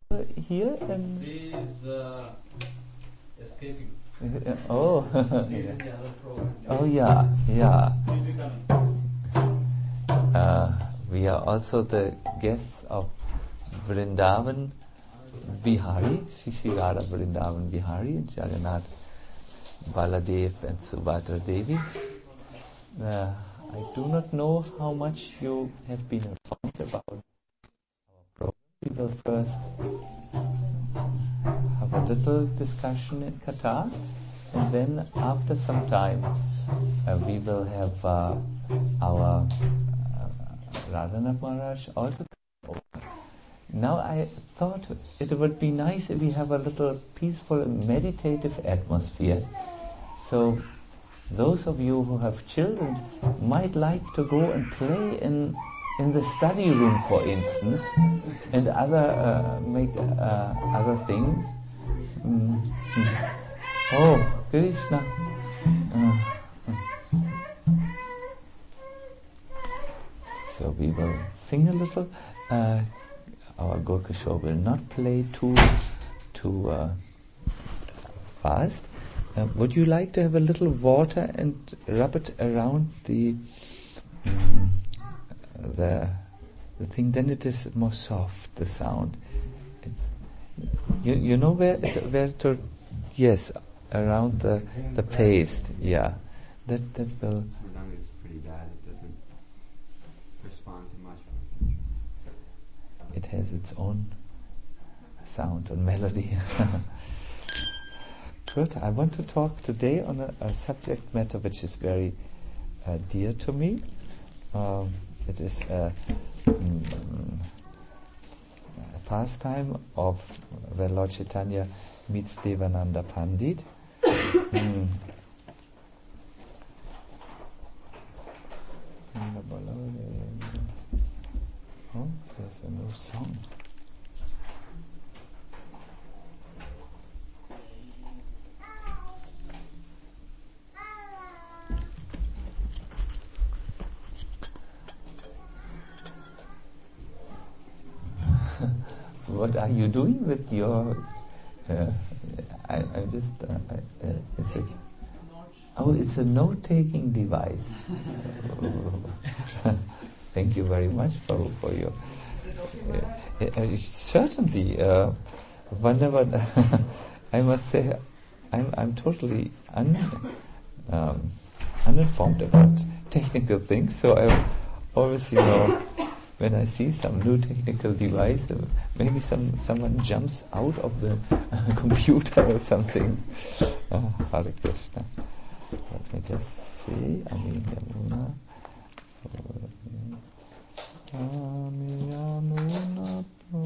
here and she is escaping. Oh. She's in the other program. Oh yeah. She'll be coming. We are also the guests of Vrindavan Vihari, Shishirada Vrindavan Vihari, and Jagannath Baladev and Subhadra Devi. I do not know how much you have been informed about our program. We will first have a little discussion in Qatar, and then after some time we will have our Radhanath Maharaj also come over. Now I thought it would be nice if we have a little peaceful and meditative atmosphere. So those of you who have children might like to go and play in the study room, for instance, and make other things. Oh, Krishna. So we will sing a little. Our Gokishore will not play too fast. Would you like to have a little water and rub it around the thing? Then it is more soft, the sound. You know where to? Yes, around the paste. Yeah, that will. Mridanga is pretty bad. It doesn't respond to much. It has its own sound and melody. Good. I want to talk today on a subject matter which is very dear to me. It is a pastime of where Lord Chaitanya meets Devananda Pandit. Oh, there's a new song. What are you doing with your? I'm just. Is it? Oh, it's a note-taking device. Thank you very much for your. Certainly, whenever I must say, I'm totally uninformed about technical things. So I always, when I see some new technical device, maybe someone jumps out of the computer or something. Hare Krishna. Let me just see. Yamuna. Yamuna.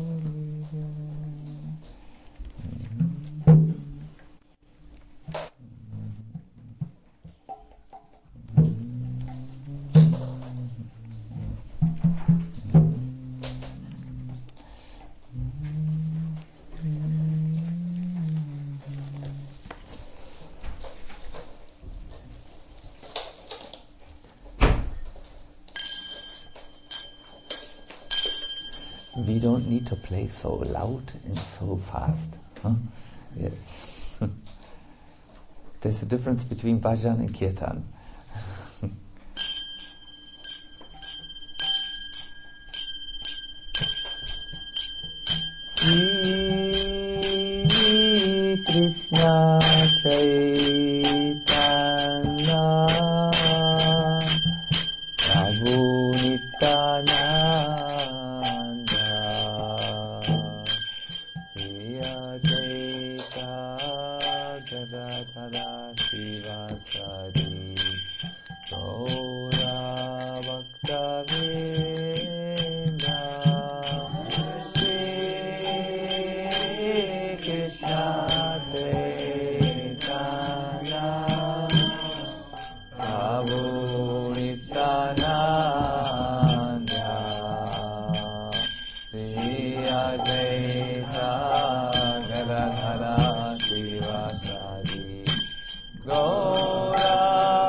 We don't need to play so loud and so fast. Huh? Yes. There's a difference between bhajan and kirtan. Krishna Chaitanya Prabhu Nityananda Shri Advaita Gadadhara Sivasadi Gaura Bhakta-vrinda Shri Krishna Chaitanya Prabhu Nityananda Shri Advaita Gadadhara Sivasadi Gaura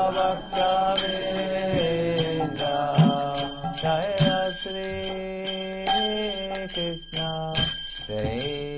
Bhakta-vrinda Jaya Shri Krishna Jaya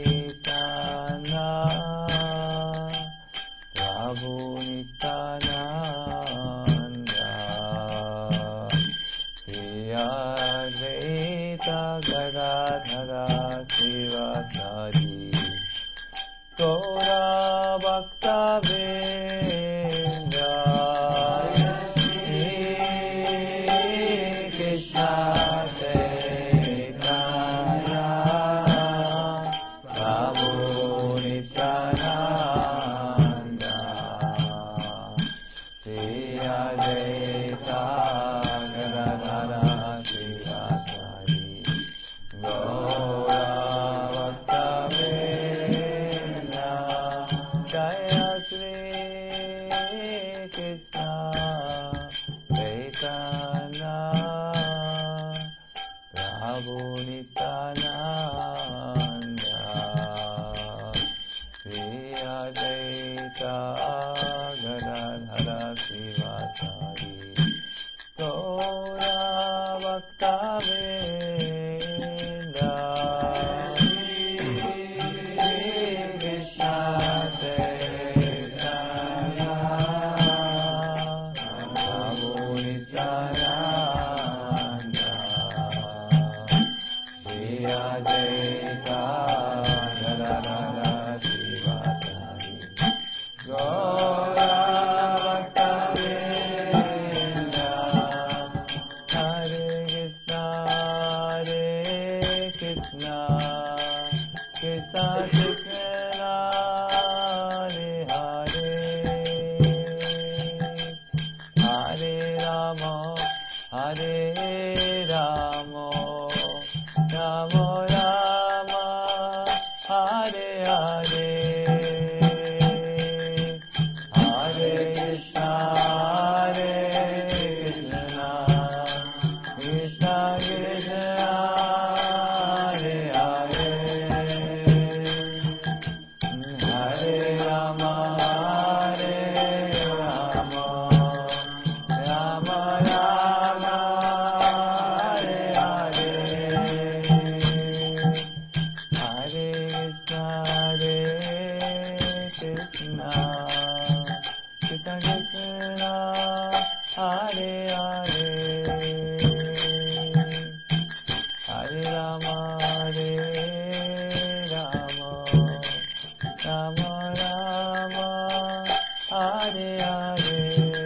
Krishna Krishna Hare Hare Hare Rama Hare Rama Rama Rama Hare Hare Hare Krishna Krishna Krishna Hare Hare Hare Rama Hare Rama Rama Rama Hare Hare Hare Krishna Krishna Krishna Hare Hare Hare Rama Hare Rama Rama Rama Hare Hare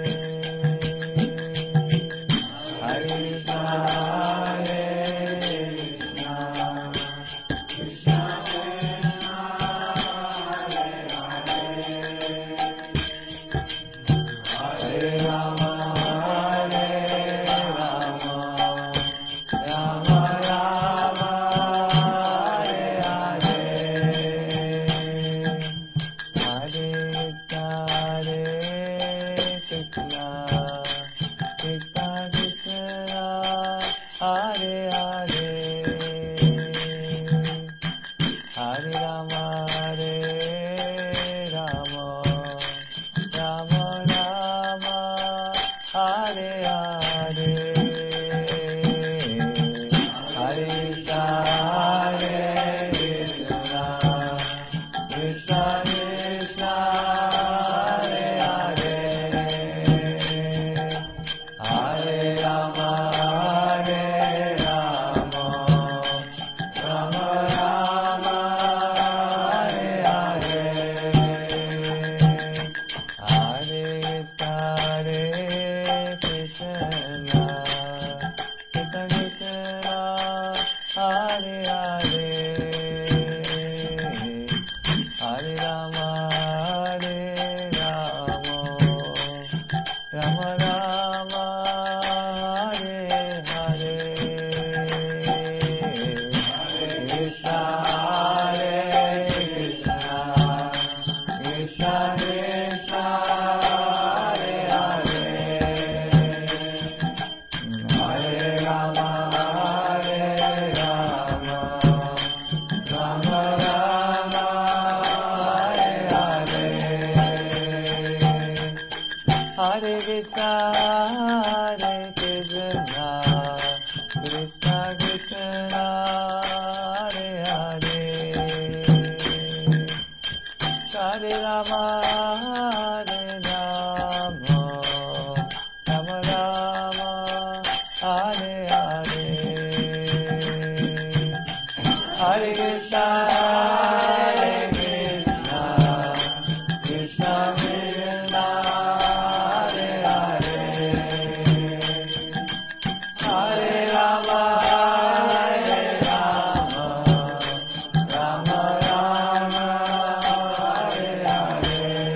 Hare Krishna Hare Krishna Krishna Krishna Hare Hare Hare Rama Hare Rama Rama Rama Hare Hare Hare Krishna Krishna Krishna Hare Hare Hare Rama Hare Rama Rama Rama Hare Hare Hare Krishna Krishna Krishna Hare Hare Hare Rama Hare Rama Rama Rama Hare Hare Hare Krishna Krishna Krishna Hare Hare Hare Rama Hare Rama Rama Rama Hare Hare Hare Krishna Hare Krishna Krishna Krishna Hare Hare Hare Rama Hare Rama Rama Rama Hare Hare Hare Krishna Hare Krishna Krishna Krishna Hare Hare Hare Rama Hare Rama Rama Rama Hare Hare Hare Krishna Hare Krishna Krishna Krishna Hare Hare Hare Rama Hare Rama Rama Rama Hare Hare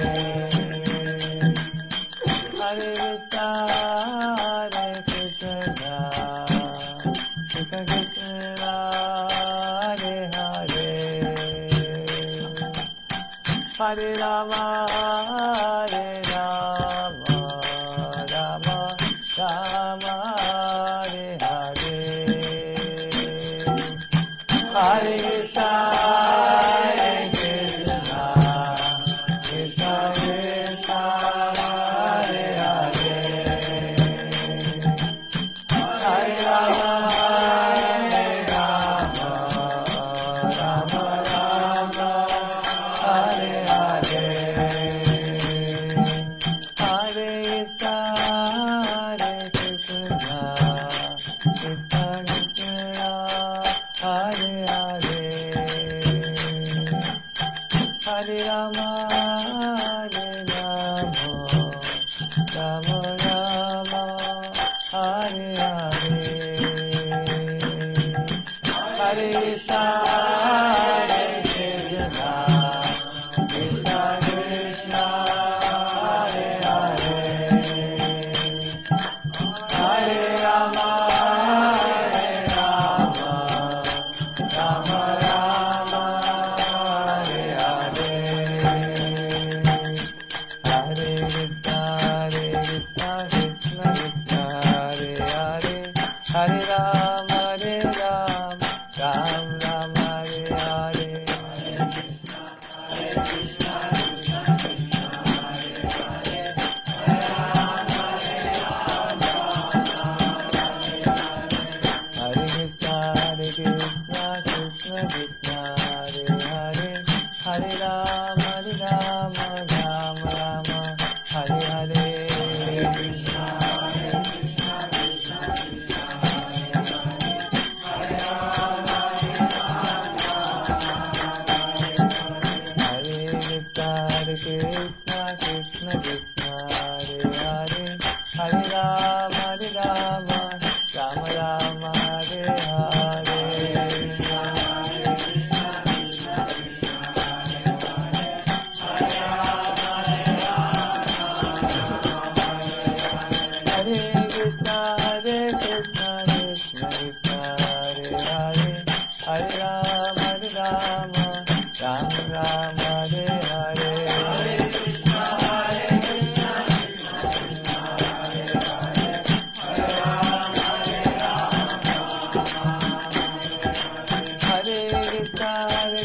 Hare Krishna Hare Krishna Krishna Krishna Hare Hare Hare Rama Hare Rama Rama Rama Hare Hare Hare Krishna Hare Krishna Krishna Krishna Hare Hare Hare Rama Hare Rama Rama Rama Hare Hare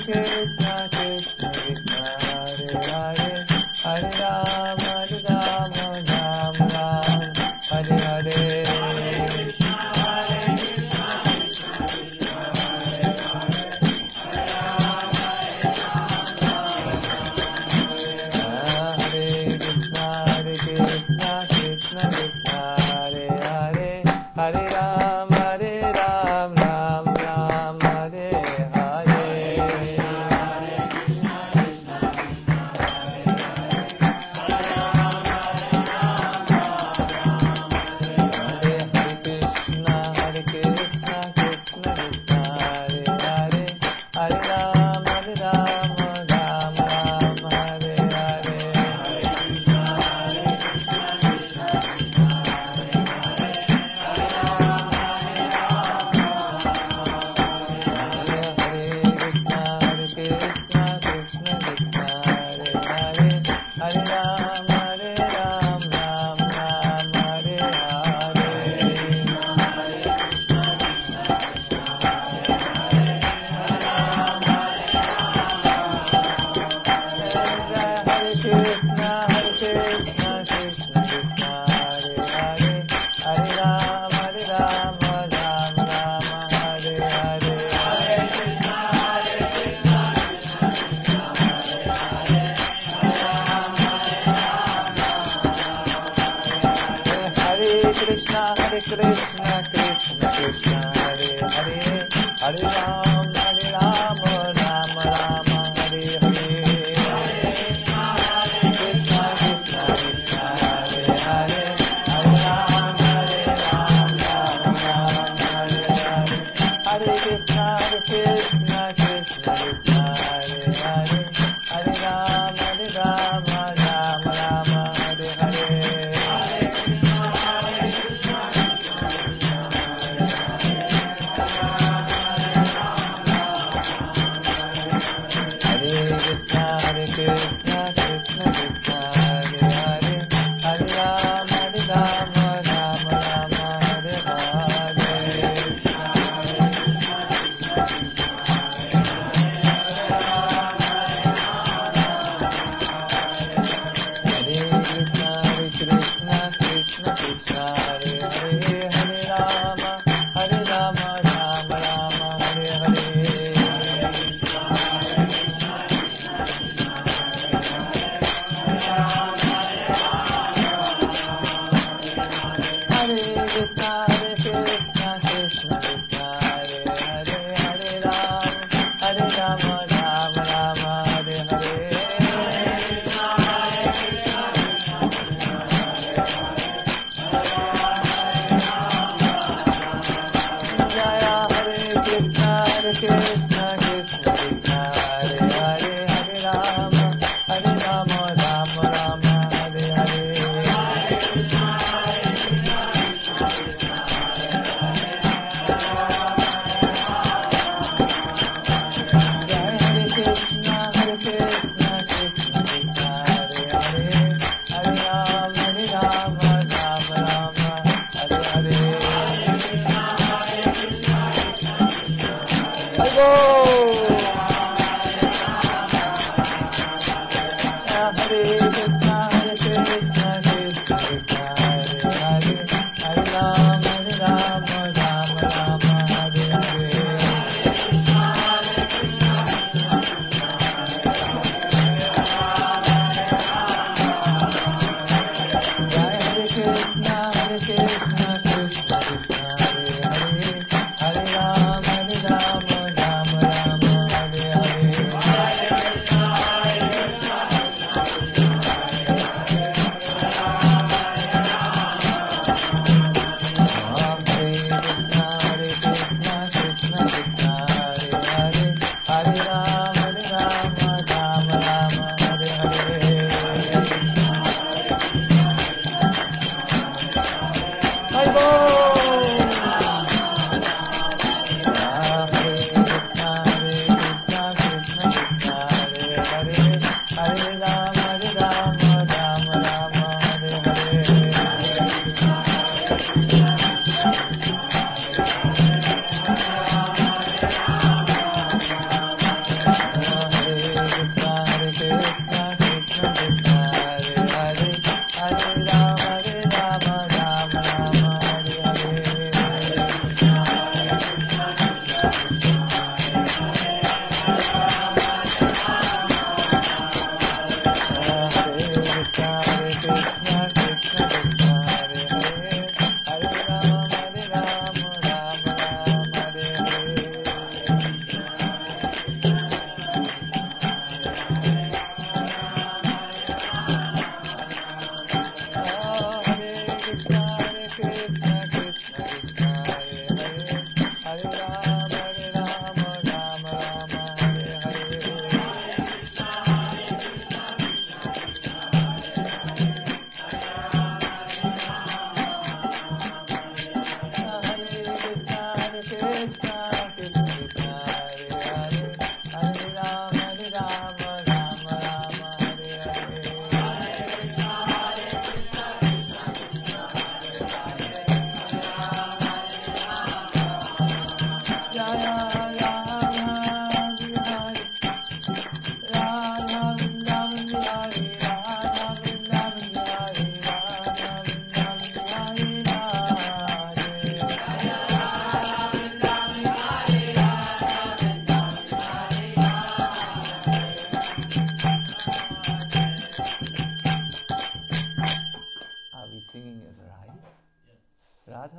Krishna Krishna Krishna Hare Hare Hare Rama Ram Ram Hare Hare Krishna Krishna Hare Hare Hare Ram Ram Ram Hare Hare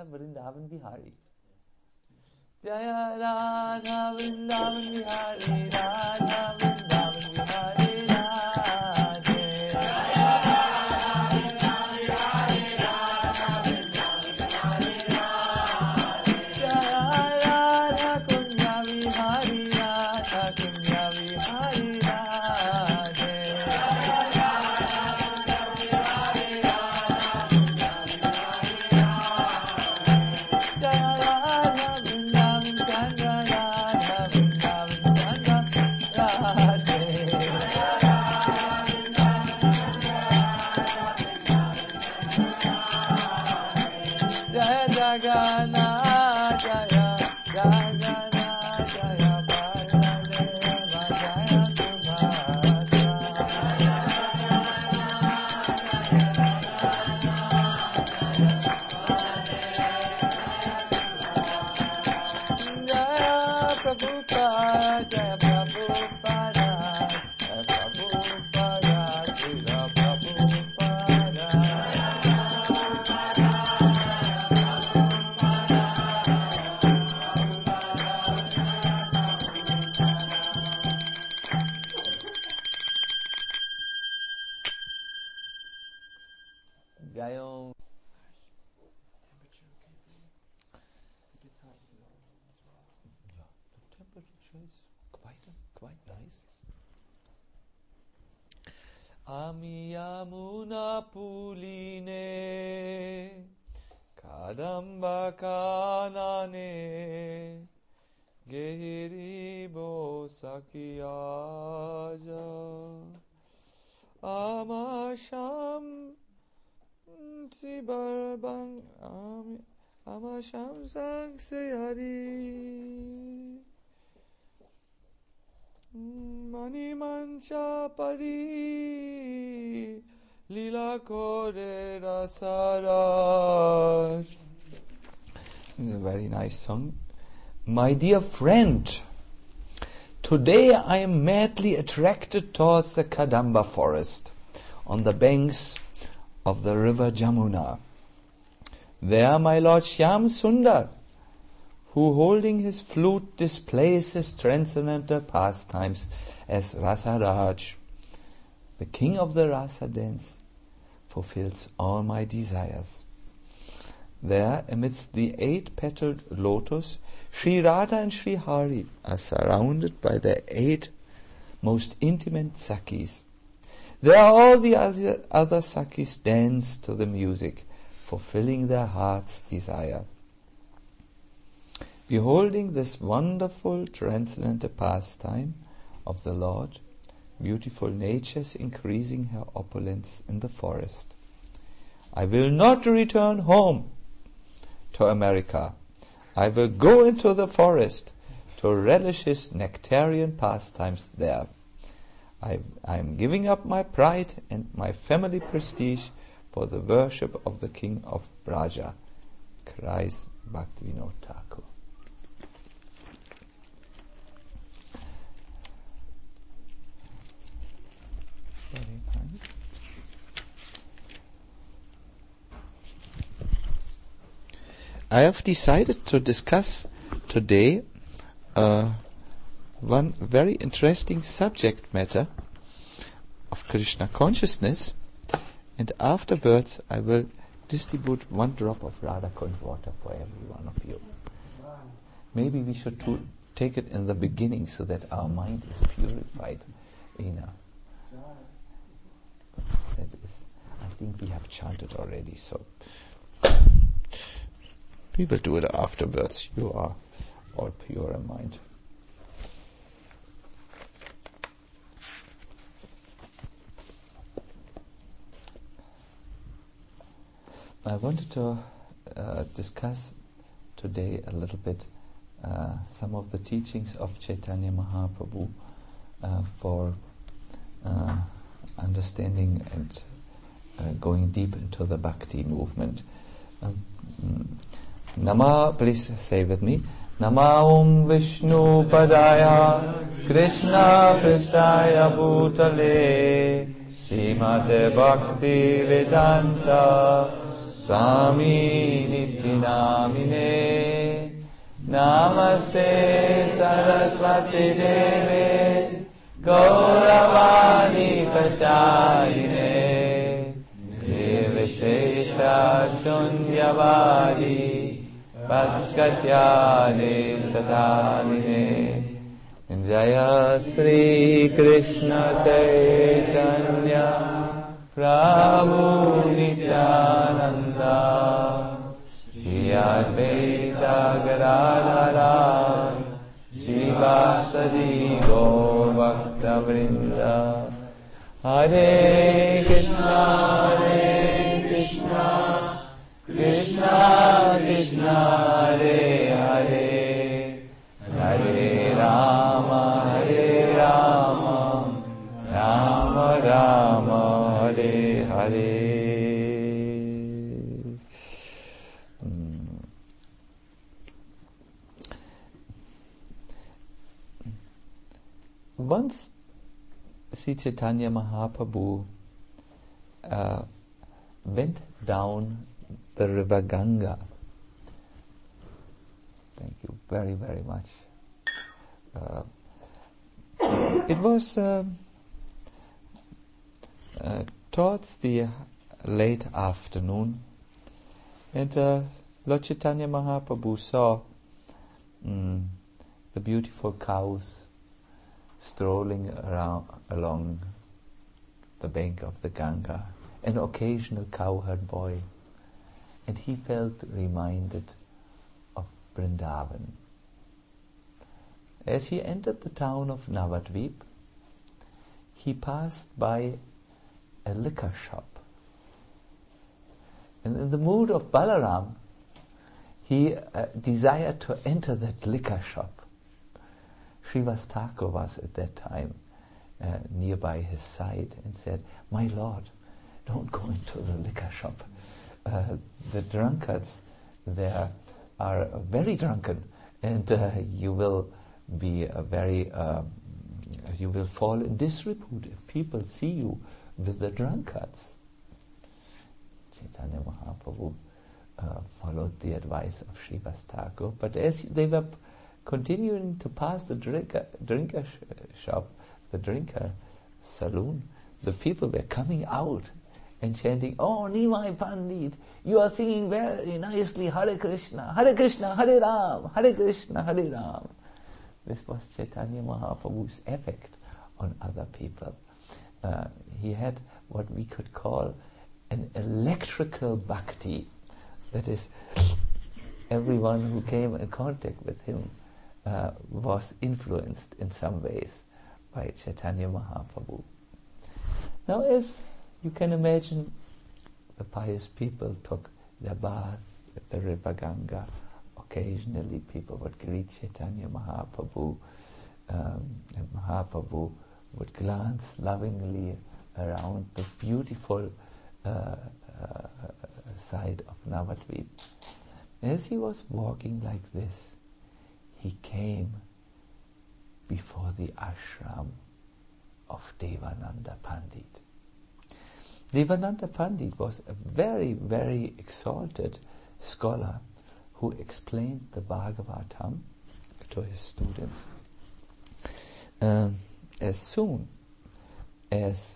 Radha Vrindavan Bihari. Jaya Radha Vrindavan Bihari, Radha Vrindavan Bihari, Radhe. Jaya Radha Kunya Vihari, Radha Kunya Vihari, Radhe. Jaya Radha Vrindavan Chandra, Radha Vrindavan Chandra, Radhe. Jaya Jagannath, Jaya Jagannath, Jaya Baladeva, Jaya Subhadra. Jaya Prabhupada, Jaya Prabhupada, Jaya Prabhupada, Srila Prabhupada. Jayom. The temperature is quite nice. Ami Yamuna Puline Kadamba Kanane Gehiribo Sakiyaja Amasham Sibarbang Amasham Sang Seyari Mani Mancha Pari Lila Kore Rasaraj. It's a very nice song. My dear friend, today I am madly attracted towards the Kadamba forest on the banks of the river Jamuna. There my Lord Shyam Sundar, who holding his flute displays his transcendental pastimes as Rasaraj, the king of the Rasa dance, fulfills all my desires. There, amidst the 8-petaled lotus, Sri Radha and Sri Hari are surrounded by their 8 most intimate Sakhis. There all the other Sakhis dance to the music, fulfilling their heart's desire. Beholding this wonderful transcendental pastime of the Lord, beautiful natures increasing her opulence in the forest, I will not return home to America. I will go into the forest to relish his nectarian pastimes there. I am giving up my pride and my family prestige for the worship of the King of Braja, cries Bhaktivinoda Thakur. Very nice. I have decided to discuss today one very interesting subject matter of Krishna consciousness, and afterwards I will distribute one drop of Radha Kund water for every one of you. Maybe we should take it in the beginning so that our mind is purified enough. That is, I think we have chanted already, so we will do it afterwards. You are all pure in mind. I wanted to discuss today a little bit some of the teachings of Chaitanya Mahaprabhu for understanding and going deep into the bhakti movement. Nama, please say with me. Nama Om Vishnu Padaya Krishna Pristaya Bhutale Srimate Bhakti Vedanta Swami Nityanamine Namaste Saraswati Deve Gauravani Pachayine Nirvishesha Shunyavadi Paskatyane Satanine Jaya Sri Krishna Chaitanya Prabhu Nityananda Shri Advaita Gadadhara Shivasadi Gaur Bhakta Vrinda Hare Krishna Krishna Krishna Hare Hare Hare Rama Rama Rama Hare Hare. Once Sri Chaitanya Mahaprabhu went down the river Ganga. Thank you very, very much. It was towards the late afternoon, and Lord Chaitanya Mahaprabhu saw the beautiful cows strolling along the bank of the Ganga, an occasional cowherd boy, and he felt reminded of Vrindavan. As he entered the town of Navadvip, he passed by a liquor shop. And in the mood of Balaram, he desired to enter that liquor shop. Srivas Thakur was at that time nearby his side and said, "My lord, don't go into the liquor shop. The drunkards there are very drunken, and you will be you will fall in disrepute if people see you with the drunkards." Chaitanya Mahaprabhu followed the advice of Srivas Thakur, but as they were continuing to pass the drinker shop, the drinker saloon, the people were coming out and chanting, "Oh, Nimai Pandit, you are singing very nicely Hare Krishna, Hare Ram, Hare Krishna, Hare Ram." This was Chaitanya Mahaprabhu's effect on other people. He had what we could call an electrical bhakti. That is, everyone who came in contact with him was influenced in some ways by Chaitanya Mahaprabhu. Now, as you can imagine, the pious people took their bath at the river Ganga. Occasionally people would greet Chaitanya Mahaprabhu, and Mahaprabhu would glance lovingly around the beautiful side of Navadvip. As he was walking like this, he came before the ashram of Devananda Pandit. Devananda Pandit was a very, very exalted scholar who explained the Bhagavatam to his students. As soon as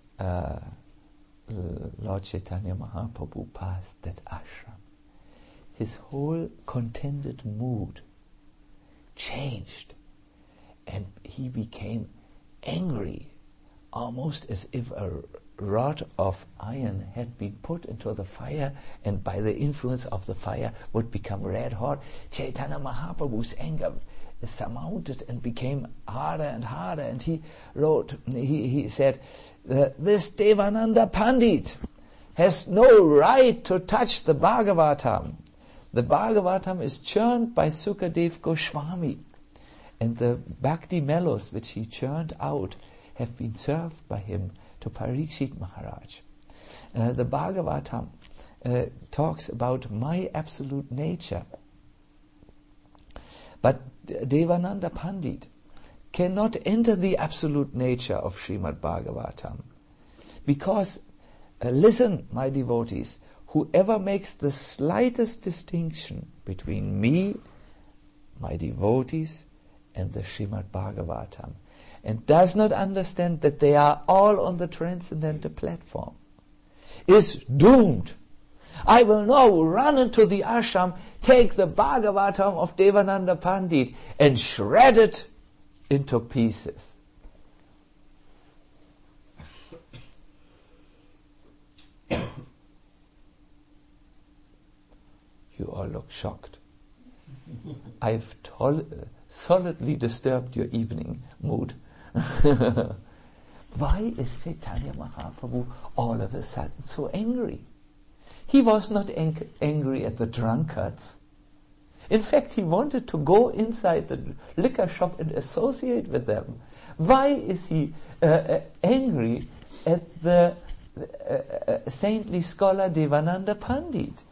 Lord Chaitanya Mahaprabhu passed that ashram, his whole contented mood changed, and he became angry, almost as if a rod of iron had been put into the fire, and by the influence of the fire would become red hot. Chaitanya Mahaprabhu's anger surmounted and became harder and harder, and he said, "This Devananda Pandit has no right to touch the Bhagavatam. The Bhagavatam is churned by Sukadev Goswami, and the Bhakti mellows which he churned out have been served by him to Parikshit Maharaj. The Bhagavatam talks about my absolute nature. But Devananda Pandit cannot enter the absolute nature of Srimad Bhagavatam. Because, listen, my devotees, whoever makes the slightest distinction between me, my devotees, and the Srimad Bhagavatam, and does not understand that they are all on the transcendental platform, is doomed. I will now run into the ashram, take the Bhagavatam of Devananda Pandit and shred it into pieces. You all look shocked. I've solidly disturbed your evening mood. Why is Chaitanya Mahaprabhu all of a sudden so angry? He was not angry at the drunkards. In fact, he wanted to go inside the liquor shop and associate with them. Why is he angry at the saintly scholar Devananda Pandit?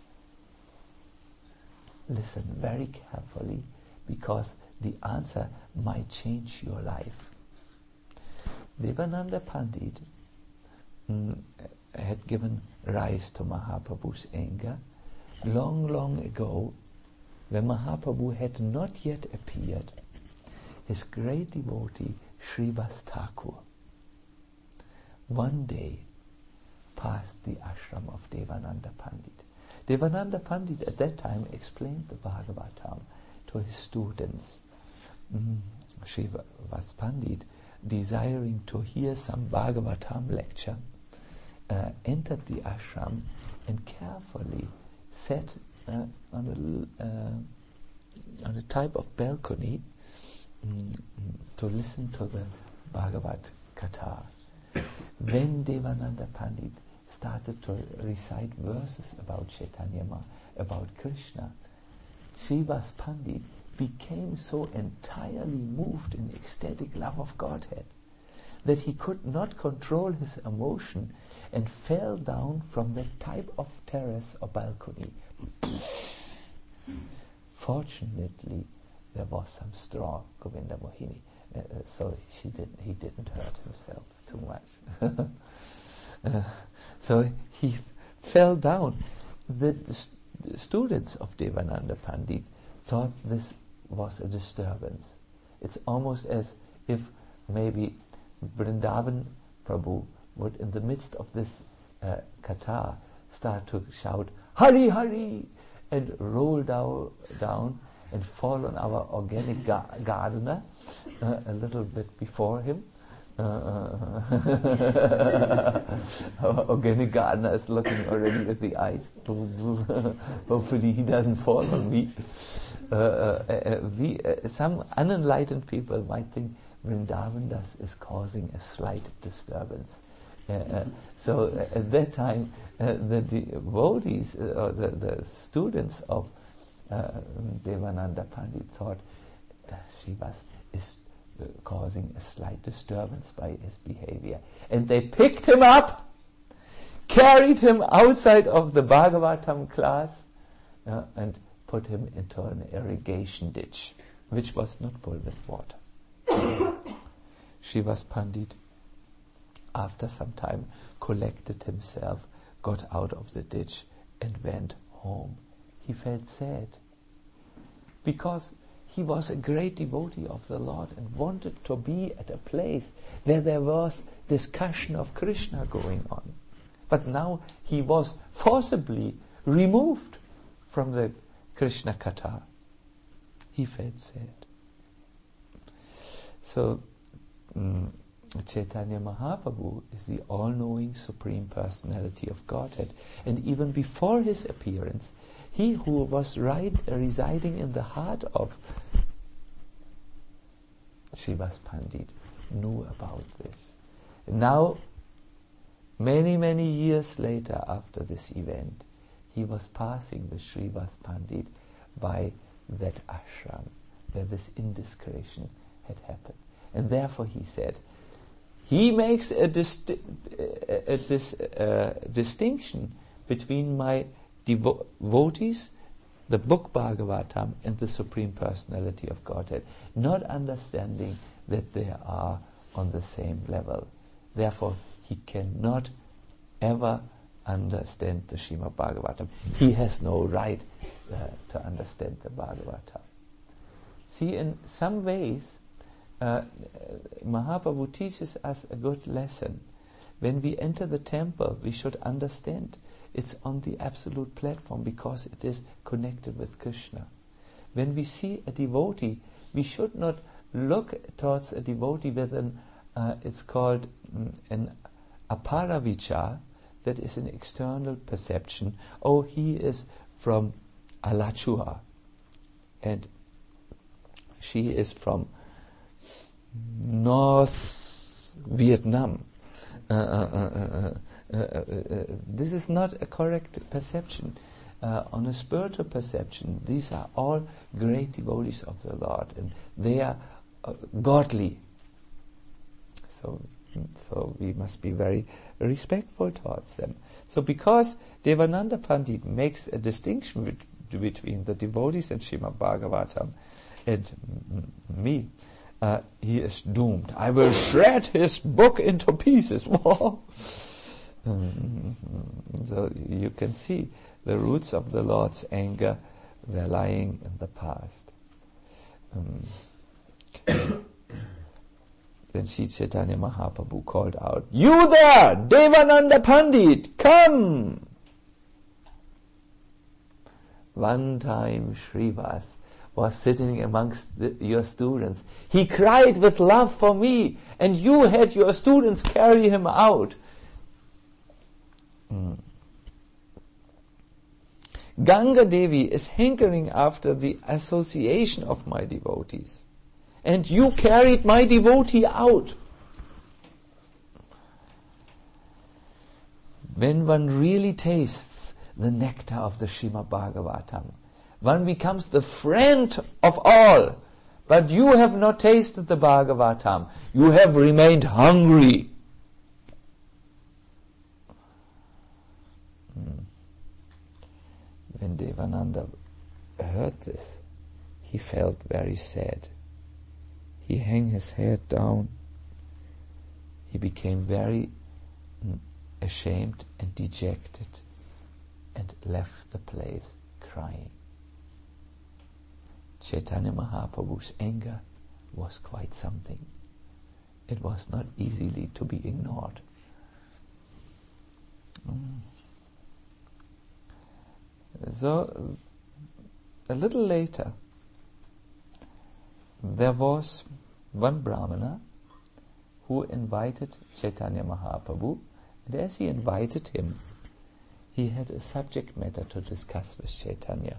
Listen very carefully, because the answer might change your life. Devananda Pandit had given rise to Mahaprabhu's anger long, long ago, when Mahaprabhu had not yet appeared. His great devotee, Srivas Thakur, one day passed the ashram of Devananda Pandit. Devananda Pandit at that time explained the Bhagavatam to his students. Srivas Pandit, desiring to hear some Bhagavatam lecture, entered the ashram and carefully sat on a type of balcony to listen to the Bhagavad Katha. When Devananda Pandit started to recite verses about Chaitanya, about Krishna, Srivas Pandit became so entirely moved in ecstatic love of Godhead that he could not control his emotion and fell down from that type of terrace or balcony. Fortunately, there was some straw, Govinda Mohini, so he didn't hurt himself too much. So he fell down. The students of Devananda Pandit thought this was a disturbance. It's almost as if maybe Vrindavan Prabhu would, in the midst of this katha, start to shout, Hari Hari, and roll down and fall on our organic gardener a little bit before him. Our organic gardener is looking already with the eyes. Hopefully he doesn't fall on me. Some unenlightened people might think Vrindavan is causing a slight disturbance. So at that time, the devotees, or the students of Devananda Pandit thought Srivas is causing a slight disturbance by his behavior. And they picked him up, carried him outside of the Bhagavatam class, and put him into an irrigation ditch, which was not full with water. Srivas Pandit, after some time, collected himself, got out of the ditch, and went home. He felt sad, because he was a great devotee of the Lord and wanted to be at a place where there was discussion of Krishna going on. But now he was forcibly removed from the Krishna Katha. He felt sad. So Chaitanya Mahaprabhu is the all-knowing Supreme Personality of Godhead. And even before his appearance, he who was residing in the heart of Srivas Pandit knew about this. Now, many, many years later after this event, he was passing with Srivas Pandit by that ashram where this indiscretion had happened. And therefore he said, he makes a distinction between my devotees, the book Bhagavatam, and the Supreme Personality of Godhead, not understanding that they are on the same level. Therefore, he cannot ever understand the Srimad Bhagavatam. He has no right to understand the Bhagavatam. See, in some ways, Mahaprabhu teaches us a good lesson. When we enter the temple, we should understand it's on the absolute platform because it is connected with Krishna. When we see a devotee, we should not look towards a devotee with it's called an aparavichar, that is an external perception. Oh, he is from Alachua and she is from North Vietnam. This is not a correct perception. On a spiritual perception, these are all great devotees of the Lord, and they are godly. So we must be very respectful towards them. So because Devananda Pandit makes a distinction between the devotees and Srimad Bhagavatam and me, he is doomed. I will shred his book into pieces. So you can see the roots of the Lord's anger were lying in the past. Then Sri Chaitanya Mahaprabhu called out, "You there, Devananda Pandit, come!" One time Srivas was sitting amongst your students. He cried with love for me, and you had your students carry him out. Ganga Devi is hankering after the association of my devotees, and you carried my devotee out. When one really tastes the nectar of the Srimad Bhagavatam, one becomes the friend of all. But you have not tasted the Bhagavatam. You have remained hungry. When Devananda heard this, he felt very sad. He hung his head down. He became very ashamed and dejected and left the place crying. Chaitanya Mahaprabhu's anger was quite something. It was not easily to be ignored. So, a little later, there was one Brahmana who invited Chaitanya Mahaprabhu, and as he invited him, he had a subject matter to discuss with Chaitanya.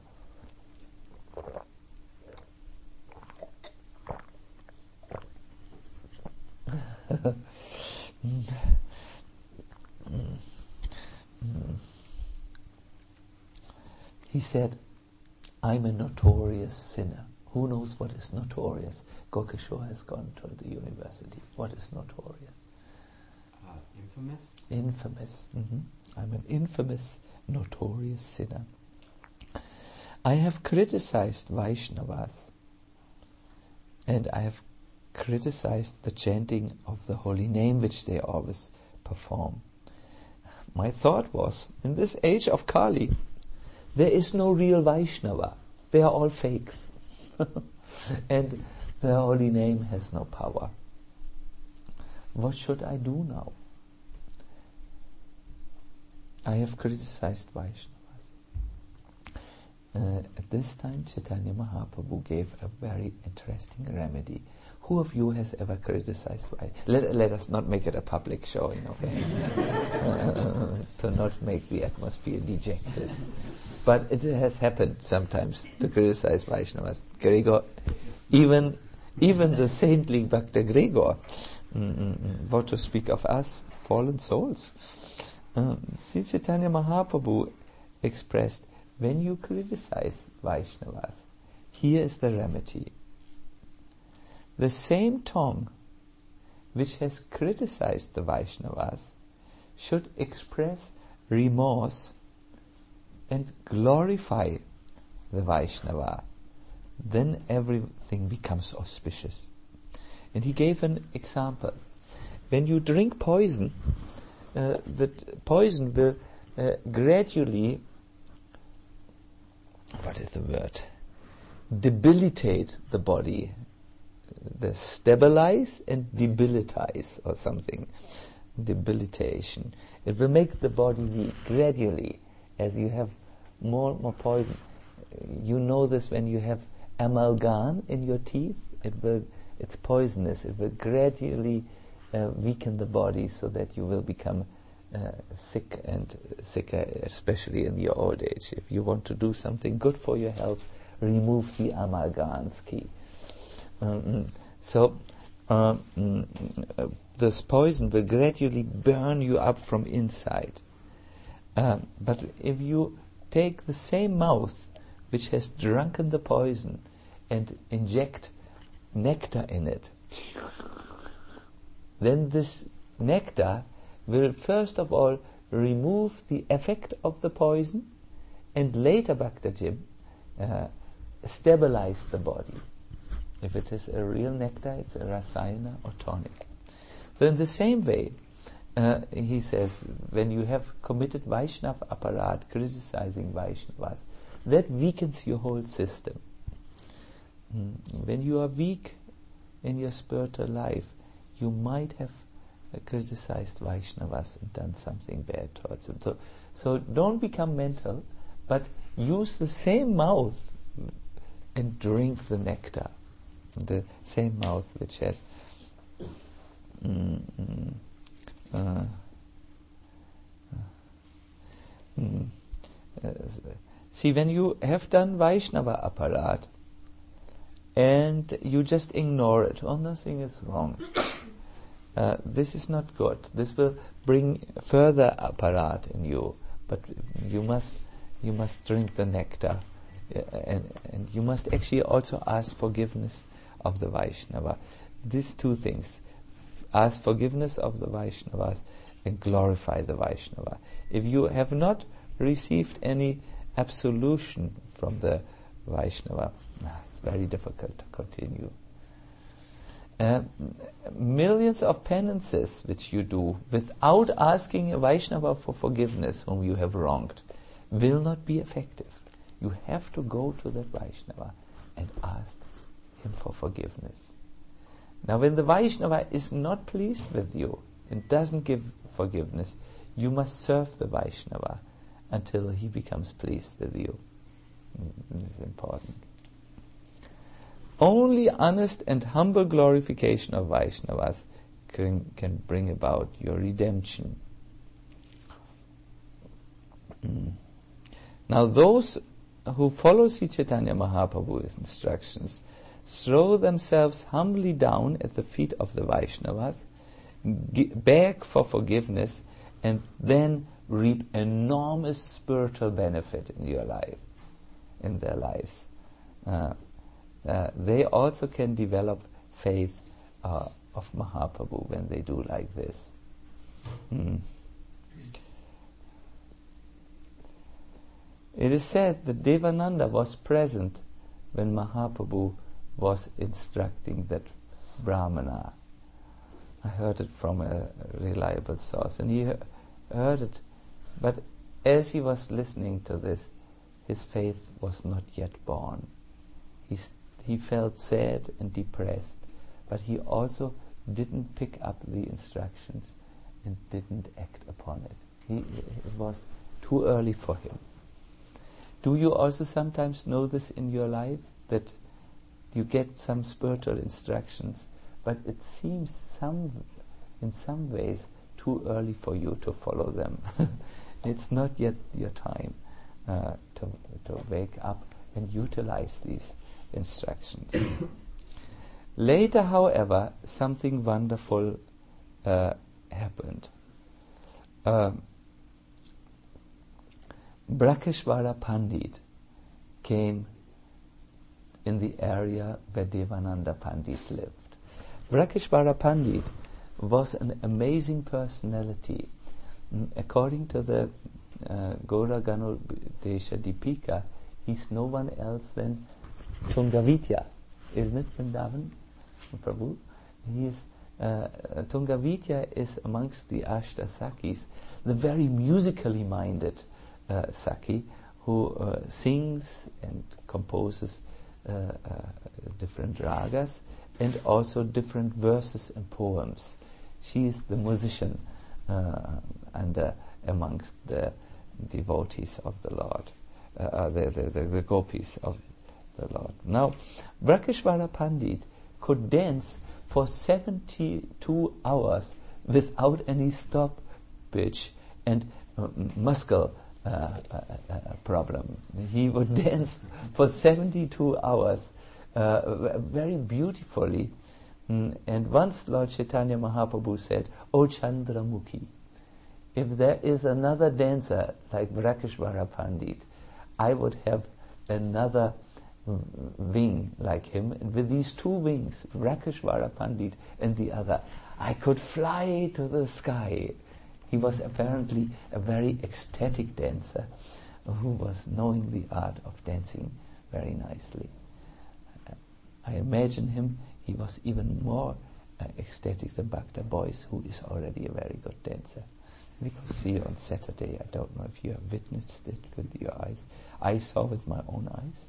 He said, "I'm a notorious sinner." Who knows what is notorious? Gokishore has gone to the university. What is notorious? Infamous? Infamous. I'm an infamous, notorious sinner. I have criticized Vaishnavas, and I have criticized the chanting of the holy name which they always perform. My thought was, in this age of Kali, there is no real Vaishnava. They are all fakes. And the holy name has no power. What should I do now? I have criticized Vaishnavas. At this time, Chaitanya Mahaprabhu gave a very interesting remedy. Who of you has ever criticized Vaishnavas? Let us not make it a public showing of hands, to not make the atmosphere dejected. But it has happened sometimes to criticize Vaishnavas. Gregor, even the saintly Bhakta Gregor, what to speak of us, fallen souls. Sri Chaitanya Mahaprabhu expressed, when you criticize Vaishnavas, here is the remedy. The same tongue which has criticized the Vaishnavas should express remorse and glorify the Vaishnava. Then everything becomes auspicious. And he gave an example. When you drink poison, the poison will gradually, what is the word? Debilitate the body. The stabilize and debilitize or something. Debilitation. It will make the body weak gradually as you have more poison. You know this when you have amalgam in your teeth. It's poisonous. It will gradually weaken the body so that you will become sick and sicker, especially in your old age. If you want to do something good for your health, remove the amalgams key. This poison will gradually burn you up from inside. But if you take the same mouth which has drunken the poison and inject nectar in it, then this nectar will first of all remove the effect of the poison and later, Bhaktajim, stabilize the body. If it is a real nectar, it's a rasayana or tonic. So in the same way, he says, when you have committed Vaishnava aparat, criticizing Vaishnavas, that weakens your whole system. When you are weak in your spiritual life, you might have criticized Vaishnavas and done something bad towards them. So don't become mental, but use the same mouth and drink the nectar. The same mouth which has see, when you have done Vaishnava aparat and you just ignore it, nothing is wrong, this is not good. This will bring further aparat in you, but you must drink the nectar, and you must actually also ask forgiveness of the Vaishnava. These two things, ask forgiveness of the Vaishnavas and glorify the Vaishnava. If you have not received any absolution from the Vaishnava, it's very difficult to continue. Millions of penances which you do without asking a Vaishnava for forgiveness whom you have wronged will not be effective. You have to go to that Vaishnava and ask him for forgiveness. Now when the Vaishnava is not pleased with you and doesn't give forgiveness, you must serve the Vaishnava until he becomes pleased with you. This is important. Only honest and humble glorification of Vaishnavas can bring about your redemption. Now those who follow Sri Chaitanya Mahaprabhu's instructions throw themselves humbly down at the feet of the Vaishnavas, beg for forgiveness, and then reap enormous spiritual benefit in your life, in their lives. They also can develop faith of Mahaprabhu when they do like this. It is said that Devananda was present when Mahaprabhu was instructing that Brahmana. I heard it from a reliable source, and he heard it, but as he was listening to this, his faith was not yet born. He felt sad and depressed, but he also didn't pick up the instructions and didn't act upon it. It was too early for him. Do you also sometimes know this in your life, that you get some spiritual instructions, but it seems in some ways too early for you to follow them? It's not yet your time to wake up and utilize these instructions. Later, however, something wonderful happened. Brakeshwara Pandit came in the area where Devananda Pandit lived. Brakeshwara Pandit was an amazing personality. According to the Gaura Ganodesha Deepika, he's no one else than Tungavitya, isn't it, Vrindavan Prabhu? He is Tungavidya is amongst the Ashta Sakis, the very musically minded Saki, who sings and composes different ragas and also different verses and poems. She is the musician amongst the devotees of the Lord, the gopis of the Lord. Now, Vrakeshvara Pandit could dance for 72 hours without any stoppage and muscle problem. He would dance for 72 hours very beautifully. And once Lord Chaitanya Mahaprabhu said, "O Chandramukhi, if there is another dancer like Vrakeshvara Pandit, I would have another wing like him, and with these two wings, Vrakeshvara Pandit and the other, I could fly to the sky." He was apparently a very ecstatic dancer who was knowing the art of dancing very nicely. I imagine him, he was even more ecstatic than Bhakta Boyce, who is already a very good dancer. We could see on Saturday. I don't know if you have witnessed it with your eyes. I saw with my own eyes.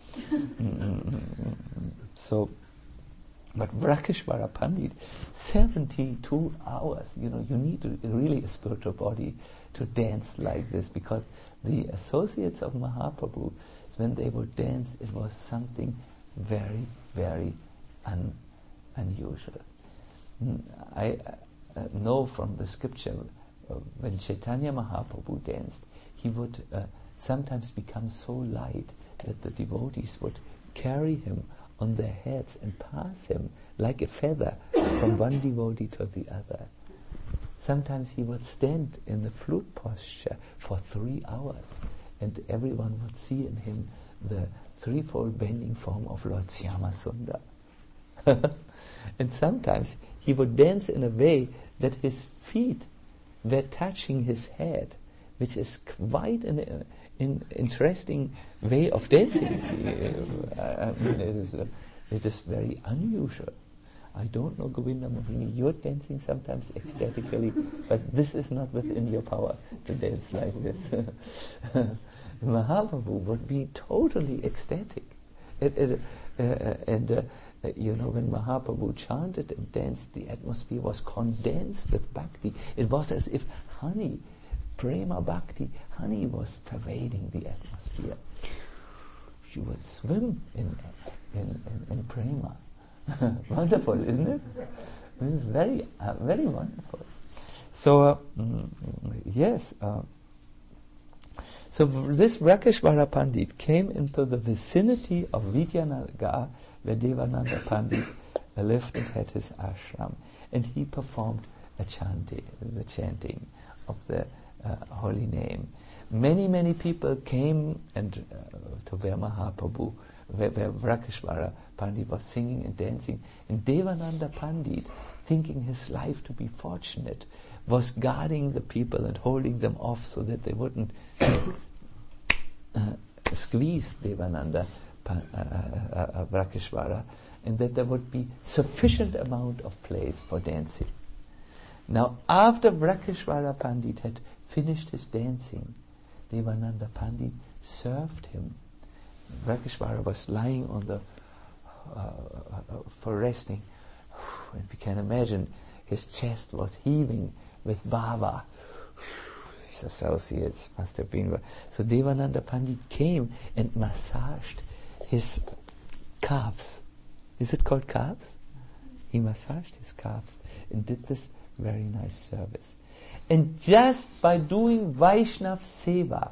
So, but Vrakeshvara Pandit, 72 hours. You need really a spiritual body to dance like this, because the associates of Mahaprabhu, when they would dance, it was something very, very unusual. I know from the scripture, when Chaitanya Mahaprabhu danced, he would sometimes become so light that the devotees would carry him on their heads and pass him like a feather from one devotee to the other. Sometimes he would stand in the flute posture for 3 hours, and everyone would see in him the threefold bending form of Lord Shyamasundar. And sometimes he would dance in a way that his feet were touching his head, which is quite an interesting way of dancing. It is very unusual. I don't know, Govinda Mohini, you're dancing sometimes ecstatically, but this is not within your power to dance like this. Mahaprabhu would be totally ecstatic. When Mahaprabhu chanted and danced, the atmosphere was condensed with bhakti. It was as if honey, prema bhakti, honey was pervading the atmosphere. You would swim in prema. Wonderful, isn't it? It is very, very wonderful. So, yes. So this Vrakeshvara Pandit came into the vicinity of Vidyanagar, where Devananda Pandit lived and had his ashram, and he performed the chanting of the holy name. Many people came and to where Mahaprabhu, where Vrakeshvara Pandit was singing and dancing, and Devananda Pandit, thinking his life to be fortunate, was guarding the people and holding them off so that they wouldn't squeeze Devananda Vrakeshvara, and that there would be sufficient amount of place for dancing. Now, after Vrakeshvara Pandit had finished his dancing, Devananda Pandit served him. Vrakeshvara was lying on the for resting, and we can imagine his chest was heaving with bhava. His associates must have been. So Devananda Pandit came and massaged his calves. Is it called calves? He massaged his calves and did this very nice service. And just by doing Vaishnav Seva,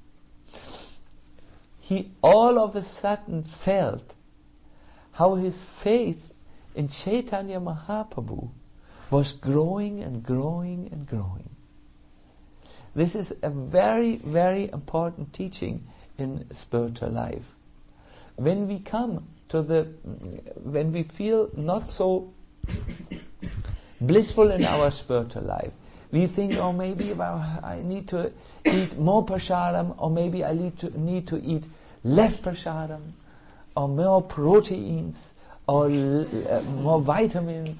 he all of a sudden felt how his faith in Chaitanya Mahaprabhu was growing and growing and growing. This is a very, very important teaching in spiritual life. When we come to when we feel not so blissful in our spiritual life, we think, oh, maybe I need to eat more prasadam, or maybe I need to eat less prasadam, or more proteins, or more vitamins,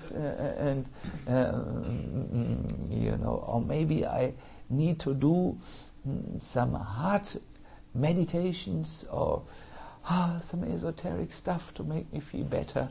or maybe I need to do some heart meditations or some esoteric stuff to make me feel better.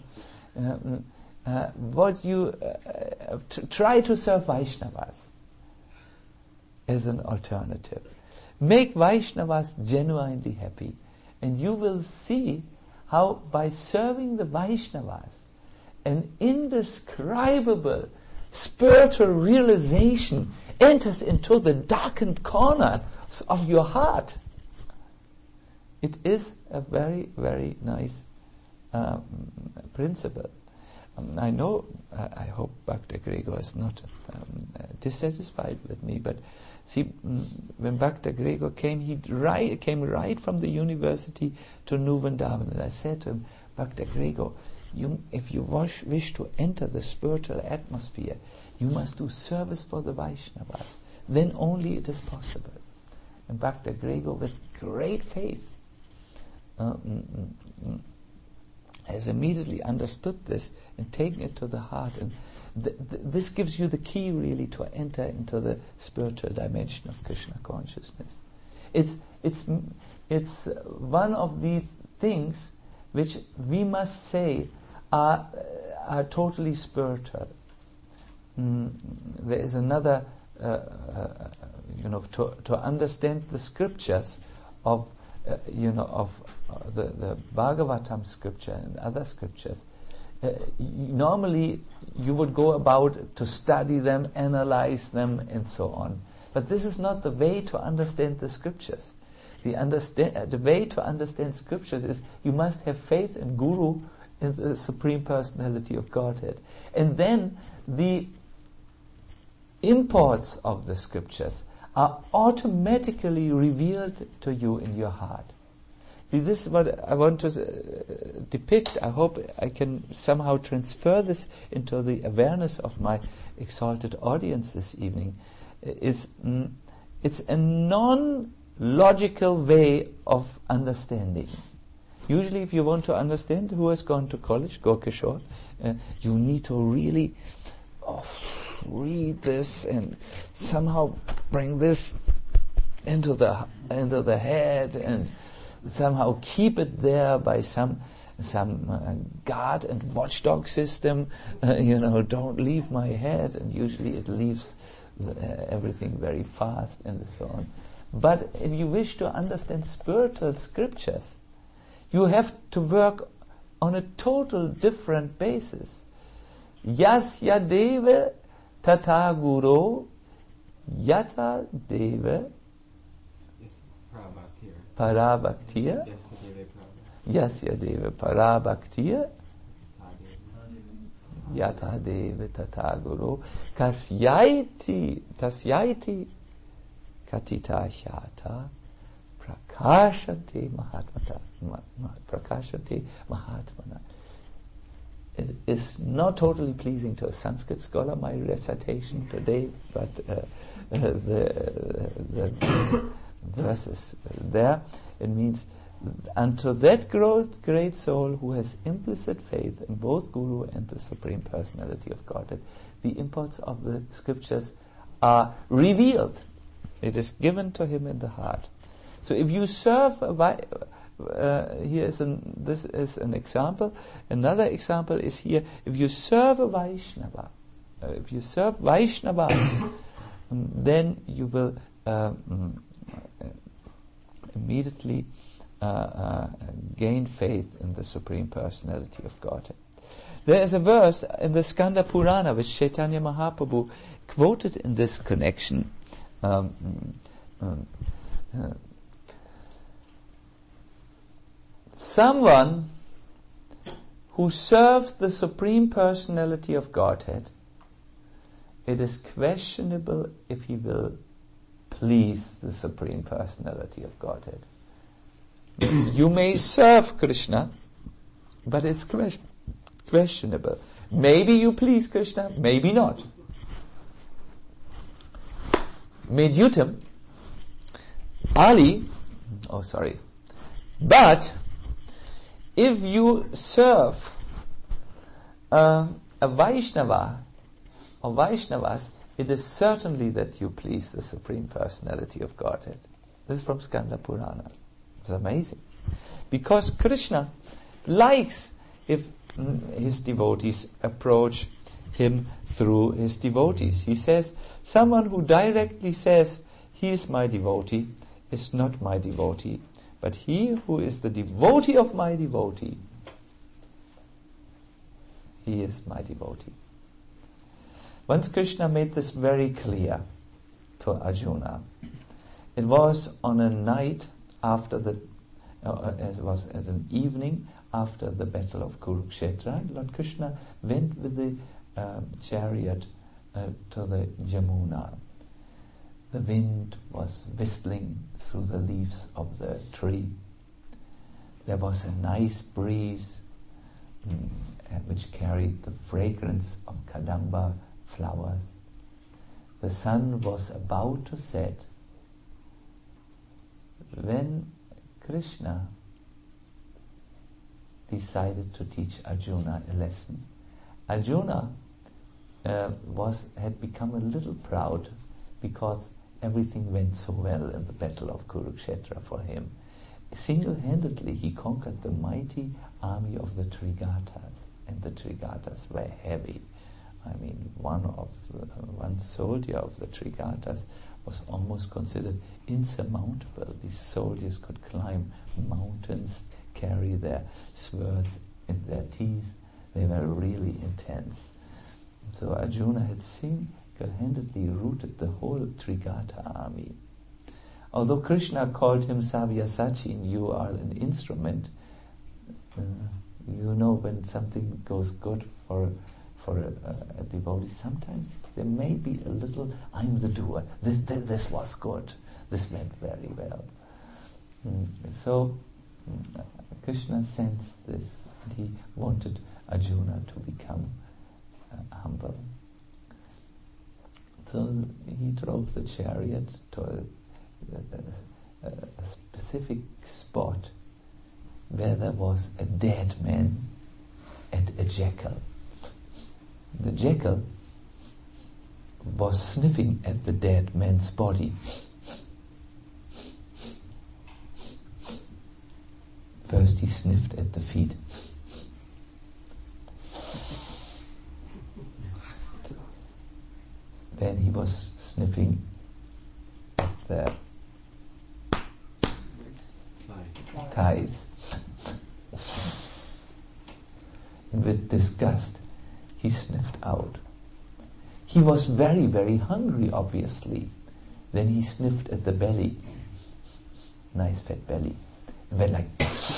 Try to serve Vaishnavas as an alternative. Make Vaishnavas genuinely happy, and you will see how by serving the Vaishnavas an indescribable spiritual realization enters into the darkened corner of your heart. It is a very, very nice principle. I know, I hope Bhakta Gregor is not dissatisfied with me, but see, when Bhakta Gregor came, he came right from the university to New Vrindavan, and I said to him, Bhakta Gregor, if you wish to enter the spiritual atmosphere, you must do service for the Vaishnavas. Then only it is possible. And Bhakta Gregor, with great faith, has immediately understood this and taken it to the heart. And this gives you the key, really, to enter into the spiritual dimension of Krishna consciousness. It's one of these things which we must say are totally spiritual. There is another, to understand the scriptures of the Bhagavatam scripture and other scriptures. Normally, you would go about to study them, analyze them, and so on. But this is not the way to understand the scriptures. The way to understand scriptures is you must have faith in Guru, in the Supreme Personality of Godhead. And then the imports of the scriptures are automatically revealed to you in your heart. See, this is what I want to depict. I hope I can somehow transfer this into the awareness of my exalted audience this evening. It's a non-logical way of understanding. Usually, if you want to understand who has gone to college, Gorkishore, you need to really read this and somehow bring this into the head and somehow keep it there by some guard and watchdog system. Don't leave my head, and usually it leaves everything very fast and so on. But if you wish to understand spiritual scriptures, you have to work on a total different basis. Yasya deva tata guru yata deva parabhaktir yasya deva parabhaktir yata deva tata guru tasyaiti katita hyata prakashante mahatmana. It is not totally pleasing to a Sanskrit scholar, my recitation today, but the verses there, it means, unto that great soul who has implicit faith in both Guru and the Supreme Personality of Godhead, the imports of the scriptures are revealed. It is given to him in the heart. So if you serve this is an example. Another example is here. If you serve a Vaishnava, then you will immediately gain faith in the Supreme Personality of Godhead. There is a verse in the Skanda Purana which Chaitanya Mahaprabhu quoted in this connection. Someone who serves the Supreme Personality of Godhead, it is questionable if he will please the Supreme Personality of Godhead. You may serve Krishna, but it's questionable. Maybe you please Krishna, maybe not. Medyutam, but if you serve a Vaishnava or Vaishnavas, it is certainly that you please the Supreme Personality of Godhead. This is from Skanda Purana. It's amazing. Because Krishna likes if his devotees approach him through his devotees. He says, someone who directly says, he is my devotee, is not my devotee, but he who is the devotee of my devotee, he is my devotee. Once Krishna made this very clear to Arjuna. It was on a night after it was at an evening after the battle of Kurukshetra. Lord Krishna went with the chariot to the Jamuna. The wind was whistling through the leaves of the tree. There was a nice breeze which carried the fragrance of Kadamba flowers. The sun was about to set when Krishna decided to teach Arjuna a lesson. Arjuna had become a little proud because everything went so well in the battle of Kurukshetra for him. Single-handedly he conquered the mighty army of the Trigatas, and the Trigatas were heavy. I mean, one soldier of the Trigatas was almost considered insurmountable. These soldiers could climb mountains, carry their swords in their teeth. They were really intense. So Arjuna had single-handedly routed the whole Trigata army. Although Krishna called him Savyasachin, you are an instrument, you know when something goes good for a devotee, sometimes there may be a little, I'm the doer, this was good, this went very well. So Krishna sensed this, and he wanted Arjuna to become humble. So he drove the chariot to a specific spot where there was a dead man and a jackal. The jackal was sniffing at the dead man's body. First he sniffed at the feet. Then he was sniffing at the thighs. And with disgust, he sniffed out. He was very, very hungry, obviously. Then he sniffed at the belly. Nice fat belly. And went like...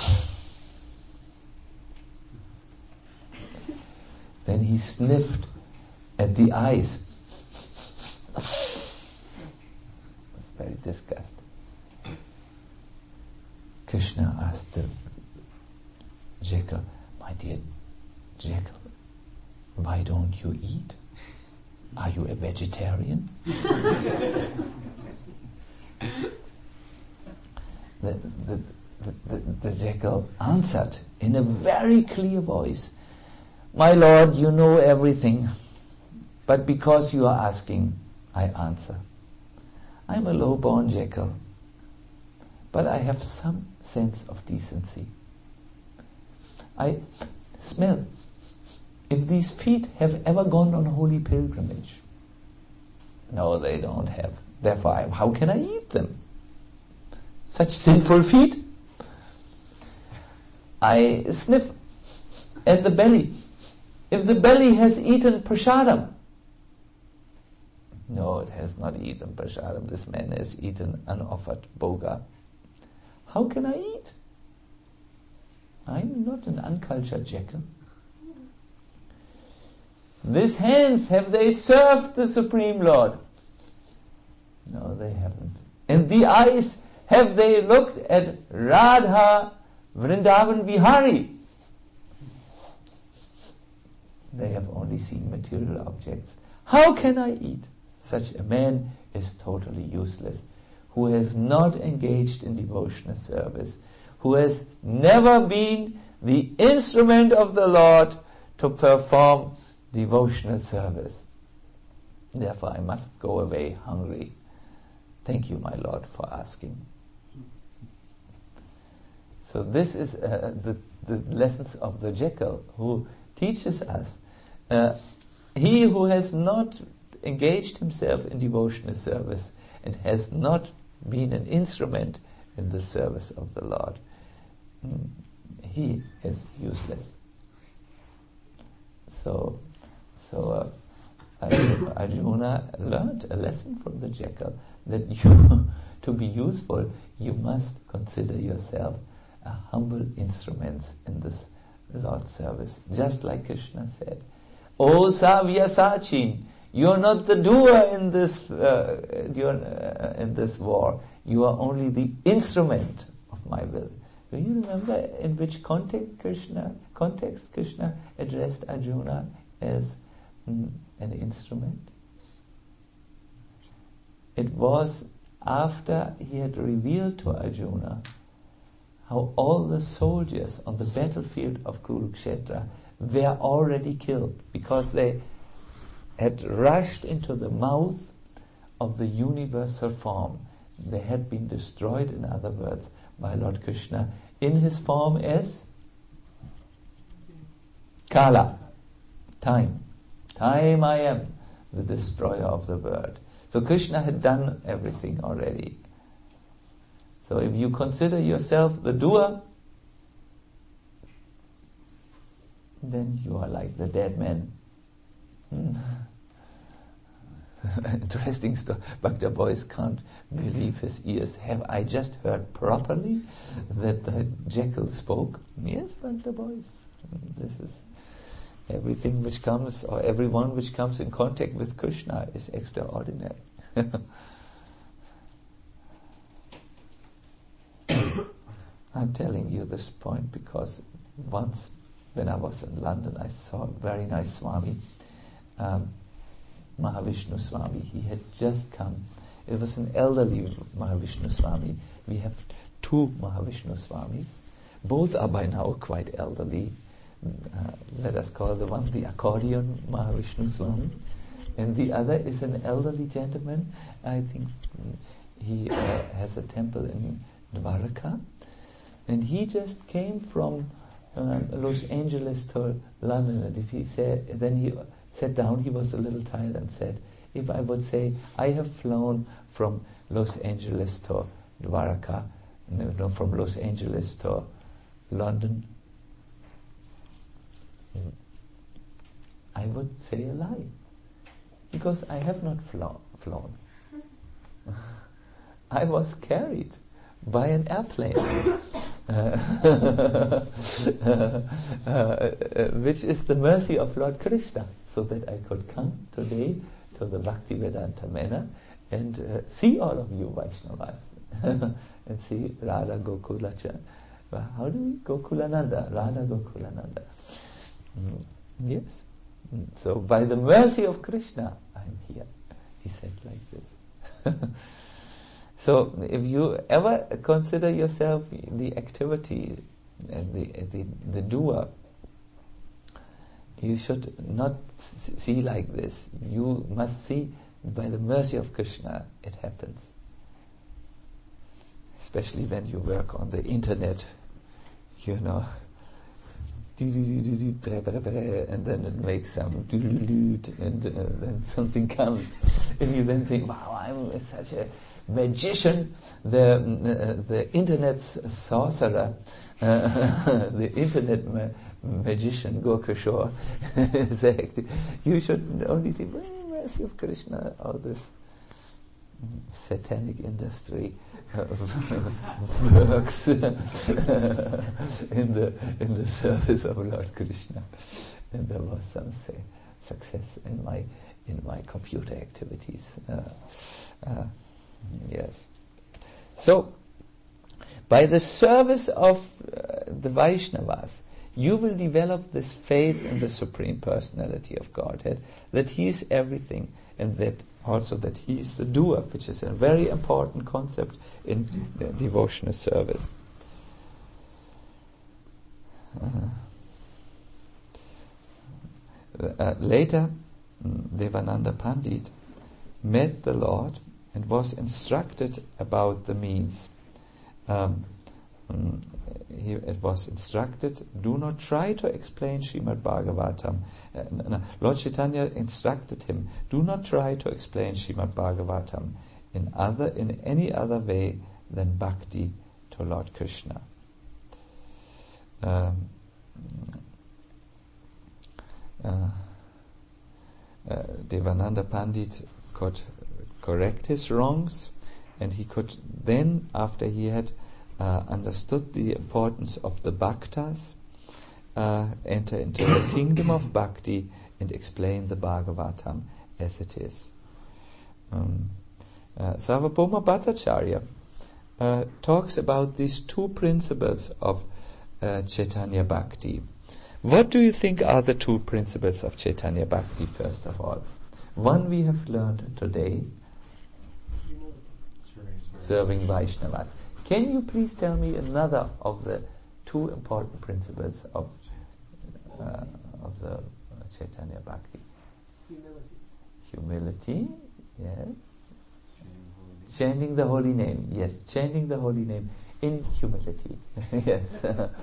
Then he sniffed at the eyes. Was very disgusted. Krishna asked the jackal, my dear jackal, why don't you eat? Are you a vegetarian? The jackal answered in a very clear voice, my lord, you know everything, but because you are asking, I answer. I'm a low-born jackal, but I have some sense of decency. I smell if these feet have ever gone on a holy pilgrimage. No, they don't have. Therefore, how can I eat them? Such sinful feet. I sniff at the belly. If the belly has eaten prasadam. No, it has not eaten prasadam. This man has eaten unoffered bhoga. How can I eat? I'm not an uncultured jackal. These hands, have they served the Supreme Lord? No, they haven't. And the eyes, have they looked at Radha Vrindavan Vihari? They have only seen material objects. How can I eat? Such a man is totally useless, who has not engaged in devotional service, who has never been the instrument of the Lord to perform devotional service. Therefore I must go away hungry. Thank you, my Lord, for asking. So this is the lessons of the jackal, who teaches us he who has not engaged himself in devotional service and has not been an instrument in the service of the Lord, he is useless. So Arjuna learned a lesson from the jackal, that you, to be useful, you must consider yourself a humble instrument in this Lord's service. Just like Krishna said, O Savyasachin, you're not the doer in this in this war. You are only the instrument of my will. Do you remember in which context Krishna addressed Arjuna as an instrument? It was after he had revealed to Arjuna how all the soldiers on the battlefield of Kurukshetra were already killed because they had rushed into the mouth of the universal form. They had been destroyed, in other words, by Lord Krishna in his form as Kala, time. Time I am, the destroyer of the world. So Krishna had done everything already. So if you consider yourself the doer, then you are like the dead man. Interesting story. Bhakta boys can't believe his ears. Have I just heard properly that the jackal spoke? Yes, Bhakta boys. This is everything which comes, or everyone which comes in contact with Krishna is extraordinary. I'm telling you this point because once when I was in London, I saw a very nice Swami, Mahavishnu Swami. He had just come. It was an elderly Mahavishnu Swami. We have two Mahavishnu Swamis. Both are by now quite elderly. Let us call the one the accordion Mahavishnu Swami, and the other is an elderly gentleman. I think he has a temple in Dwarka, and he just came from Los Angeles to London. And if he said, then he sat down. He was a little tired and said, "If I would say I have flown from Los Angeles to Dwarka, no, from Los Angeles to London, I would say a lie, because I have not flown. I was carried by an airplane, which is the mercy of Lord Krishna, so that I could come today to the Bhaktivedanta Manor and see all of you Vaishnavas and see Radha Gokulacha. How do we? Gokulananda, Radha Gokulananda. Yes. So by the mercy of Krishna, I'm here. He said like this. So if you ever consider yourself the activity and the doer, you should not see like this. You must see by the mercy of Krishna it happens. Especially when you work on the internet, you know, and then it makes some and then something comes, and you then think, wow, I'm such a magician, the internet's sorcerer, the internet magician Gokishore. You should only think, well, mercy of Krishna, all this satanic industry works in the service of Lord Krishna, and there was some success in my computer activities. Yes. So, by the service of the Vaishnavas, you will develop this faith in the Supreme Personality of Godhead, that He is everything, and that also that He is the doer, which is a very important concept in devotional service. Later, Devananda Pandit met the Lord and was instructed about the means. It was instructed, do not try to explain Srimad Bhagavatam. Lord Chaitanya instructed him, do not try to explain Srimad Bhagavatam in any other way than bhakti to Lord Krishna. Devananda Pandit could correct his wrongs, and he could then, after he had understood the importance of the bhaktas, enter into the kingdom of bhakti and explain the Bhagavatam as it is. Sarvabhauma Bhattacharya talks about these two principles of Chaitanya Bhakti. What do you think are the two principles of Chaitanya Bhakti, first of all? One we have learned today, serving Vaishnavas. Can you please tell me another of the two important principles of the Chaitanya Bhakti? Humility, yes. Chanting the holy name, yes. Chanting the holy name in humility, yes.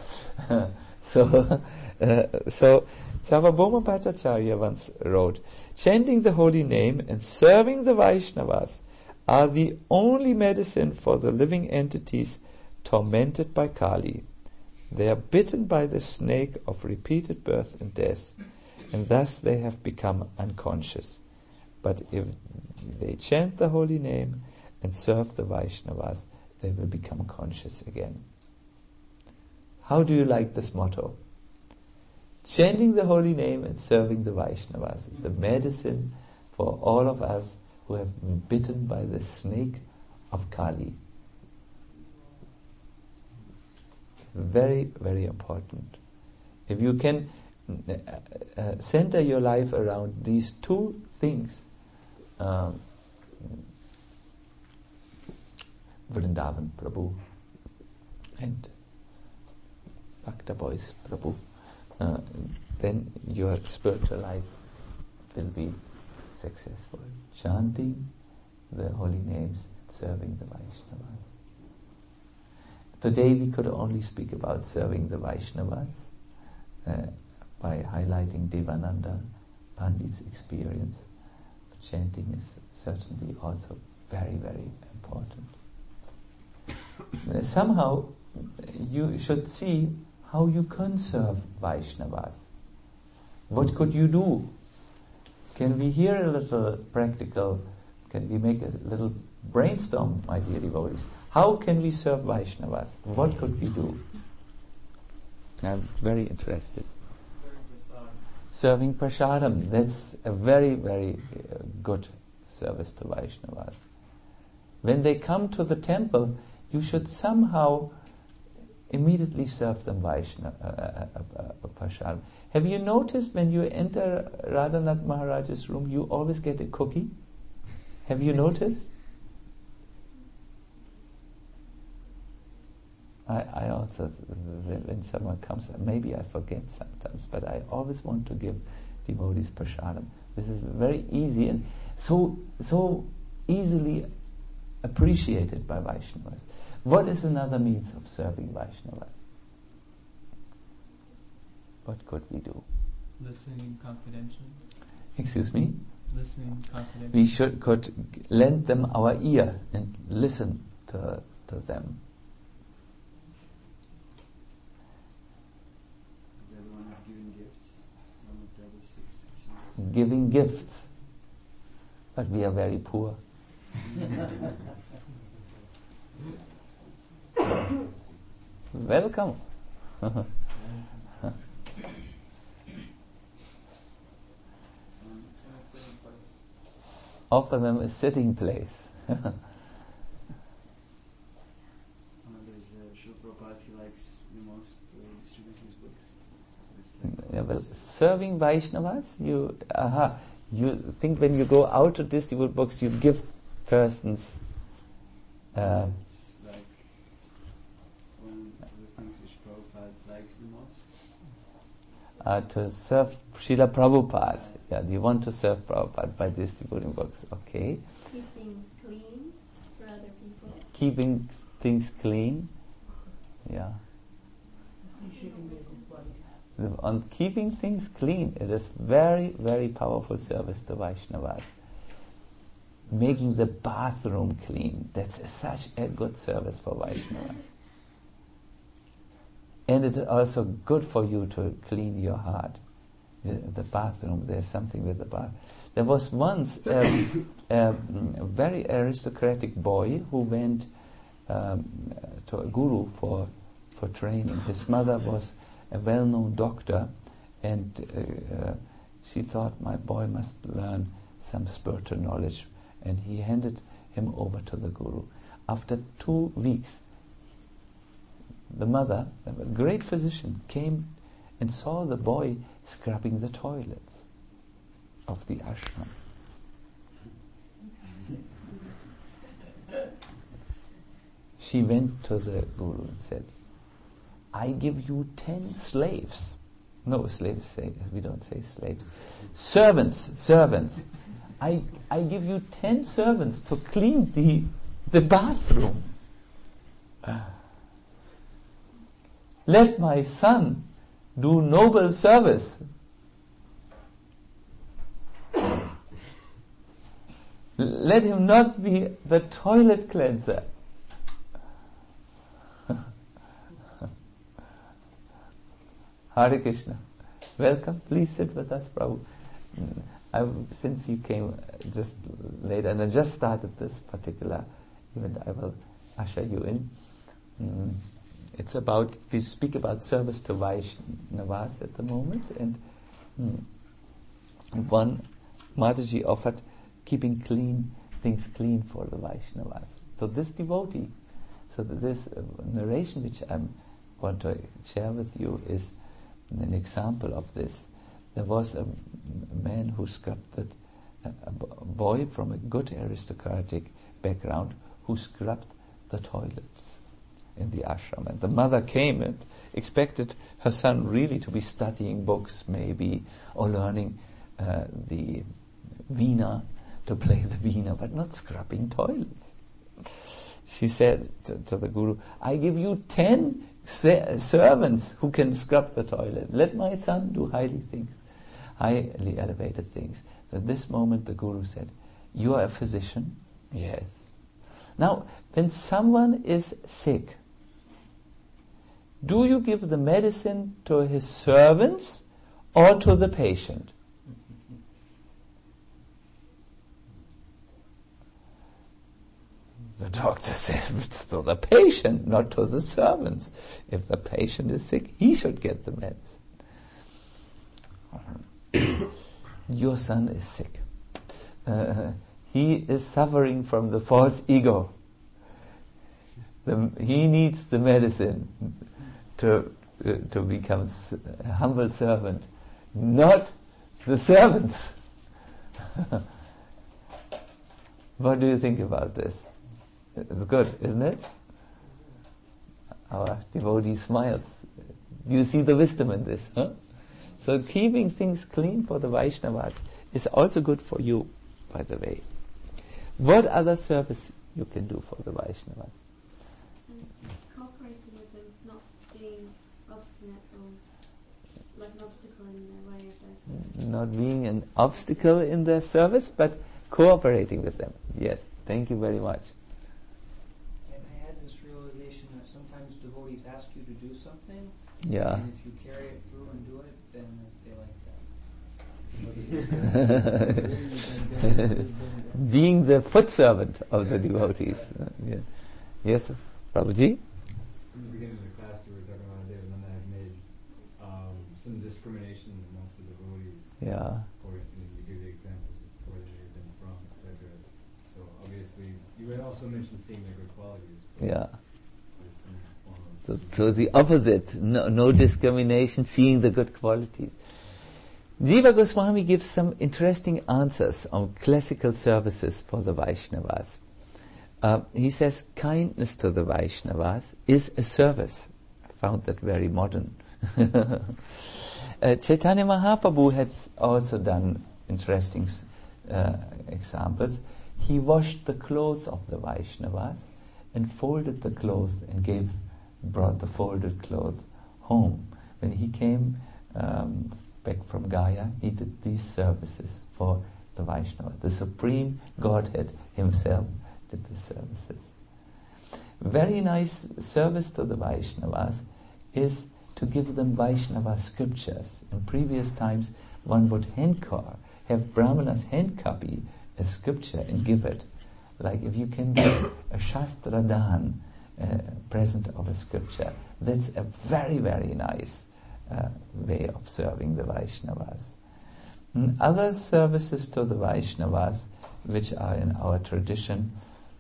So Sarvabhauma Bhattacharya once wrote, chanting the holy name and serving the Vaishnavas are the only medicine for the living entities tormented by Kali. They are bitten by the snake of repeated birth and death, and thus they have become unconscious. But if they chant the holy name and serve the Vaishnavas, they will become conscious again. How do you like this motto? Chanting the holy name and serving the Vaishnavas, the medicine for all of us who have been bitten by the snake of Kali. Very, very important. If you can center your life around these two things, Vrindavan Prabhu and Bhakta Boys Prabhu, then your spiritual life will be successful. Chanting the holy names, serving the Vaishnavas. Today we could only speak about serving the Vaishnavas by highlighting Devananda Pandit's experience. But chanting is certainly also very, very important. Somehow you should see how you can serve Vaishnavas. What could you do? Can we hear a little practical, can we make a little brainstorm, my dear devotees? How can we serve Vaishnavas? What could we do? I'm very interested. Serving prasadam, that's a very, very good service to Vaishnavas. When they come to the temple, you should somehow immediately serve them prasadam. Have you noticed when you enter Radhanath Maharaj's room, you always get a cookie? Have you noticed? I also, when someone comes, maybe I forget sometimes, but I always want to give devotees prasadam. This is very easy and so easily appreciated by Vaishnavas. What is another means of serving Vaishnavas? What could we do? Listening confidentially. Excuse me? Listening confidentially. We could lend them our ear and listen to them. The other one is giving gifts. One of the other six. Giving gifts. But we are very poor. Welcome. Offer them a sitting place. There's Srila Prabhupada, he likes the most distribute his books. It's like Yeah, well, serving Vaishnavas, you think when you go out to distribute books, you give persons. it's like one of the things which Prabhupada likes the most. to serve Srila Prabhupada. Yeah, you want to serve Prabhupada by distributing books. Okay. Keep things clean for other people. Keeping things clean. Yeah. On keeping things clean, it is very, very powerful service to Vaishnavas. Making the bathroom clean, that's such a good service for Vaishnavas. And it is also good for you to clean your heart. The bathroom, there's something with the bath. There was once a very aristocratic boy who went to a guru for training. His mother was a well-known doctor, and she thought, my boy must learn some spiritual knowledge, and he handed him over to the guru. After 2 weeks, the mother, a great physician, came and saw the boy scrubbing the toilets of the ashram. She went to the guru and said, I give you 10 slaves. No, slaves, we don't say slaves. Servants. I give you 10 servants to clean the bathroom. Let my son do noble service. Let him not be the toilet cleanser. Hare Krishna. Welcome. Please sit with us, Prabhu. Since you came just later, and I just started this particular event, I will usher you in. It's about, we speak about service to Vaishnavas at the moment, and one Mataji offered keeping things clean for the Vaishnavas. So this devotee, this narration which I want to share with you is an example of this. There was a man who scrubbed a boy from a good aristocratic background who scrubbed the toilets in the ashram. And the mother came and expected her son really to be studying books maybe, or learning the veena, to play the veena, but not scrubbing toilets. She said to the guru, I give you 10 servants who can scrub the toilet. Let my son do highly elevated things. At this moment the guru said, you are a physician? Yes. Now, when someone is sick, do you give the medicine to his servants or to the patient? The doctor says it's to the patient, not to the servants. If the patient is sick, he should get the medicine. Your son is sick. He is suffering from the false ego. He needs the medicine to become a humble servant, not the servants. What do you think about this? It's good, isn't it? Our devotee smiles. Do you see the wisdom in this? Huh? So keeping things clean for the Vaishnavas is also good for you, by the way. What other service you can do for the Vaishnavas? Cooperating with them, not being obstinate or like an obstacle in their way of their service. Not being an obstacle in their service, but cooperating with them. Yes, thank you very much. Sometimes devotees ask you to do something, yeah. And if you carry it through and do it, then they like that. Being the foot servant of the devotees. Yeah. Yes, Prabhuji? In the beginning of the class, we were talking about Devananda had made some discrimination amongst the devotees. Yeah. Or you give the examples of where they had been from, etc. So obviously, you had also mentioned seeing their good qualities. Yeah. So the opposite, no discrimination, seeing the good qualities. Jiva Goswami gives some interesting answers on classical services for the Vaishnavas. He says kindness to the Vaishnavas is a service. I found that very modern. Chaitanya Mahaprabhu had also done interesting examples. He washed the clothes of the Vaishnavas and folded the clothes and brought the folded clothes home. When he came back from Gaya, he did these services for the Vaishnavas. The Supreme Godhead himself did the services. Very nice service to the Vaishnavas is to give them Vaishnava scriptures. In previous times, one would have Brahmanas hand copy a scripture and give it. Like if you can give a Shastra Dan, present of a scripture, that's a very, very nice way of serving the Vaishnavas. Other services to the Vaishnavas, which are in our tradition,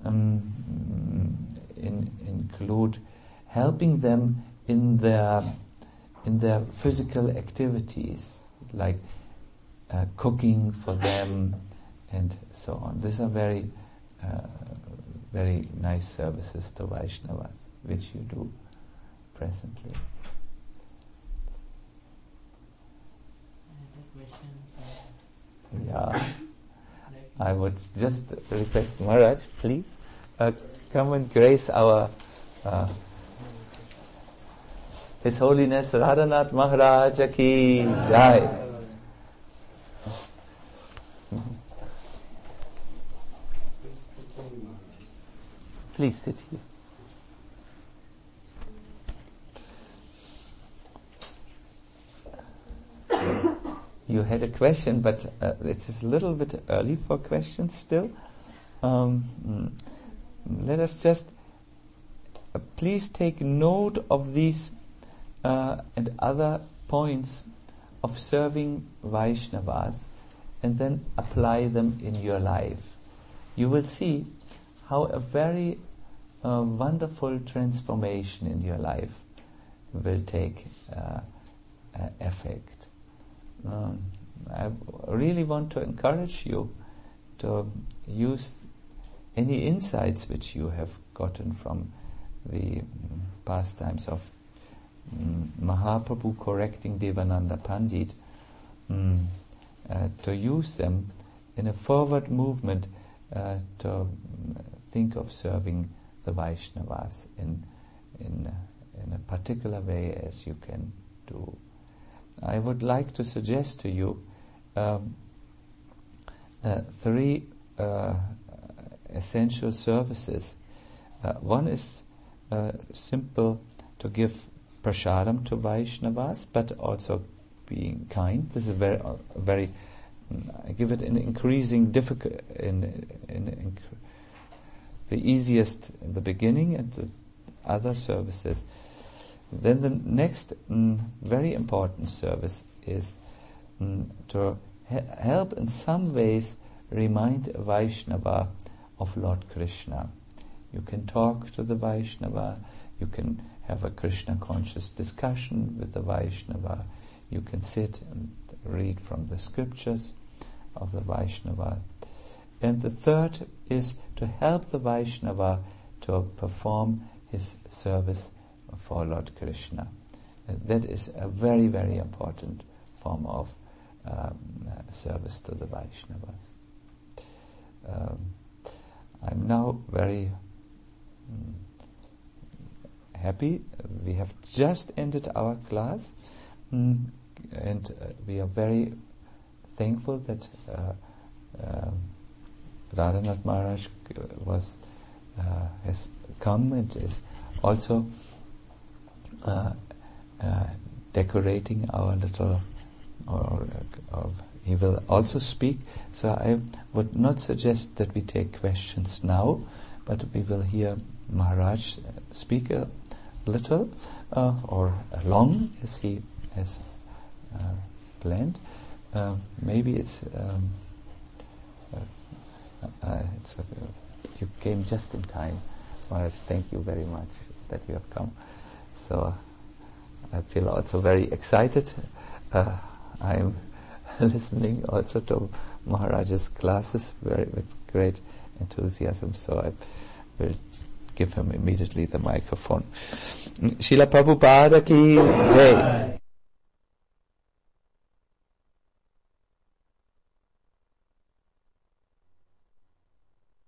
include helping them in their physical activities, like cooking for them and so on. These are very nice services to Vaishnavas, which you do presently. Yeah, I would just request Maharaj, please, come and grace our His Holiness Radhanath Maharaj Ki Jai. Please sit here. You had a question, but it is a little bit early for questions still. Let us just please take note of these and other points of serving Vaishnavas and then apply them in your life. You will see how a very wonderful transformation in your life will take effect. I really want to encourage you to use any insights which you have gotten from the pastimes of Mahaprabhu correcting Devananda Pandit, to use them in a forward movement to think of serving the Vaishnavas in a particular way as you can do. I would like to suggest to you 3 essential services. One is simple, to give prasadam to Vaishnavas, but also being kind. This is very I give it an increasing difficult, the easiest in the beginning, and the other services. Then the next very important service is to help in some ways remind a Vaishnava of Lord Krishna. You can talk to the Vaishnava, you can have a Krishna conscious discussion with the Vaishnava, you can sit and read from the scriptures of the Vaishnava. And the third is to help the Vaishnava to perform his service for Lord Krishna. That is a very, very important form of service to the Vaishnavas. I'm now very happy. We have just ended our class, and we are very thankful that Radhanath Maharaj has come and is also decorating our little, or he will also speak. So I would not suggest that we take questions now, but we will hear Maharaj speak a little or long as he has planned. Maybe you came just in time. Maharaj, thank you very much that you have come. So I feel also very excited. I am listening also to Maharaj's classes with great enthusiasm, so I will give him immediately the microphone. Srila Prabhupada ki jai.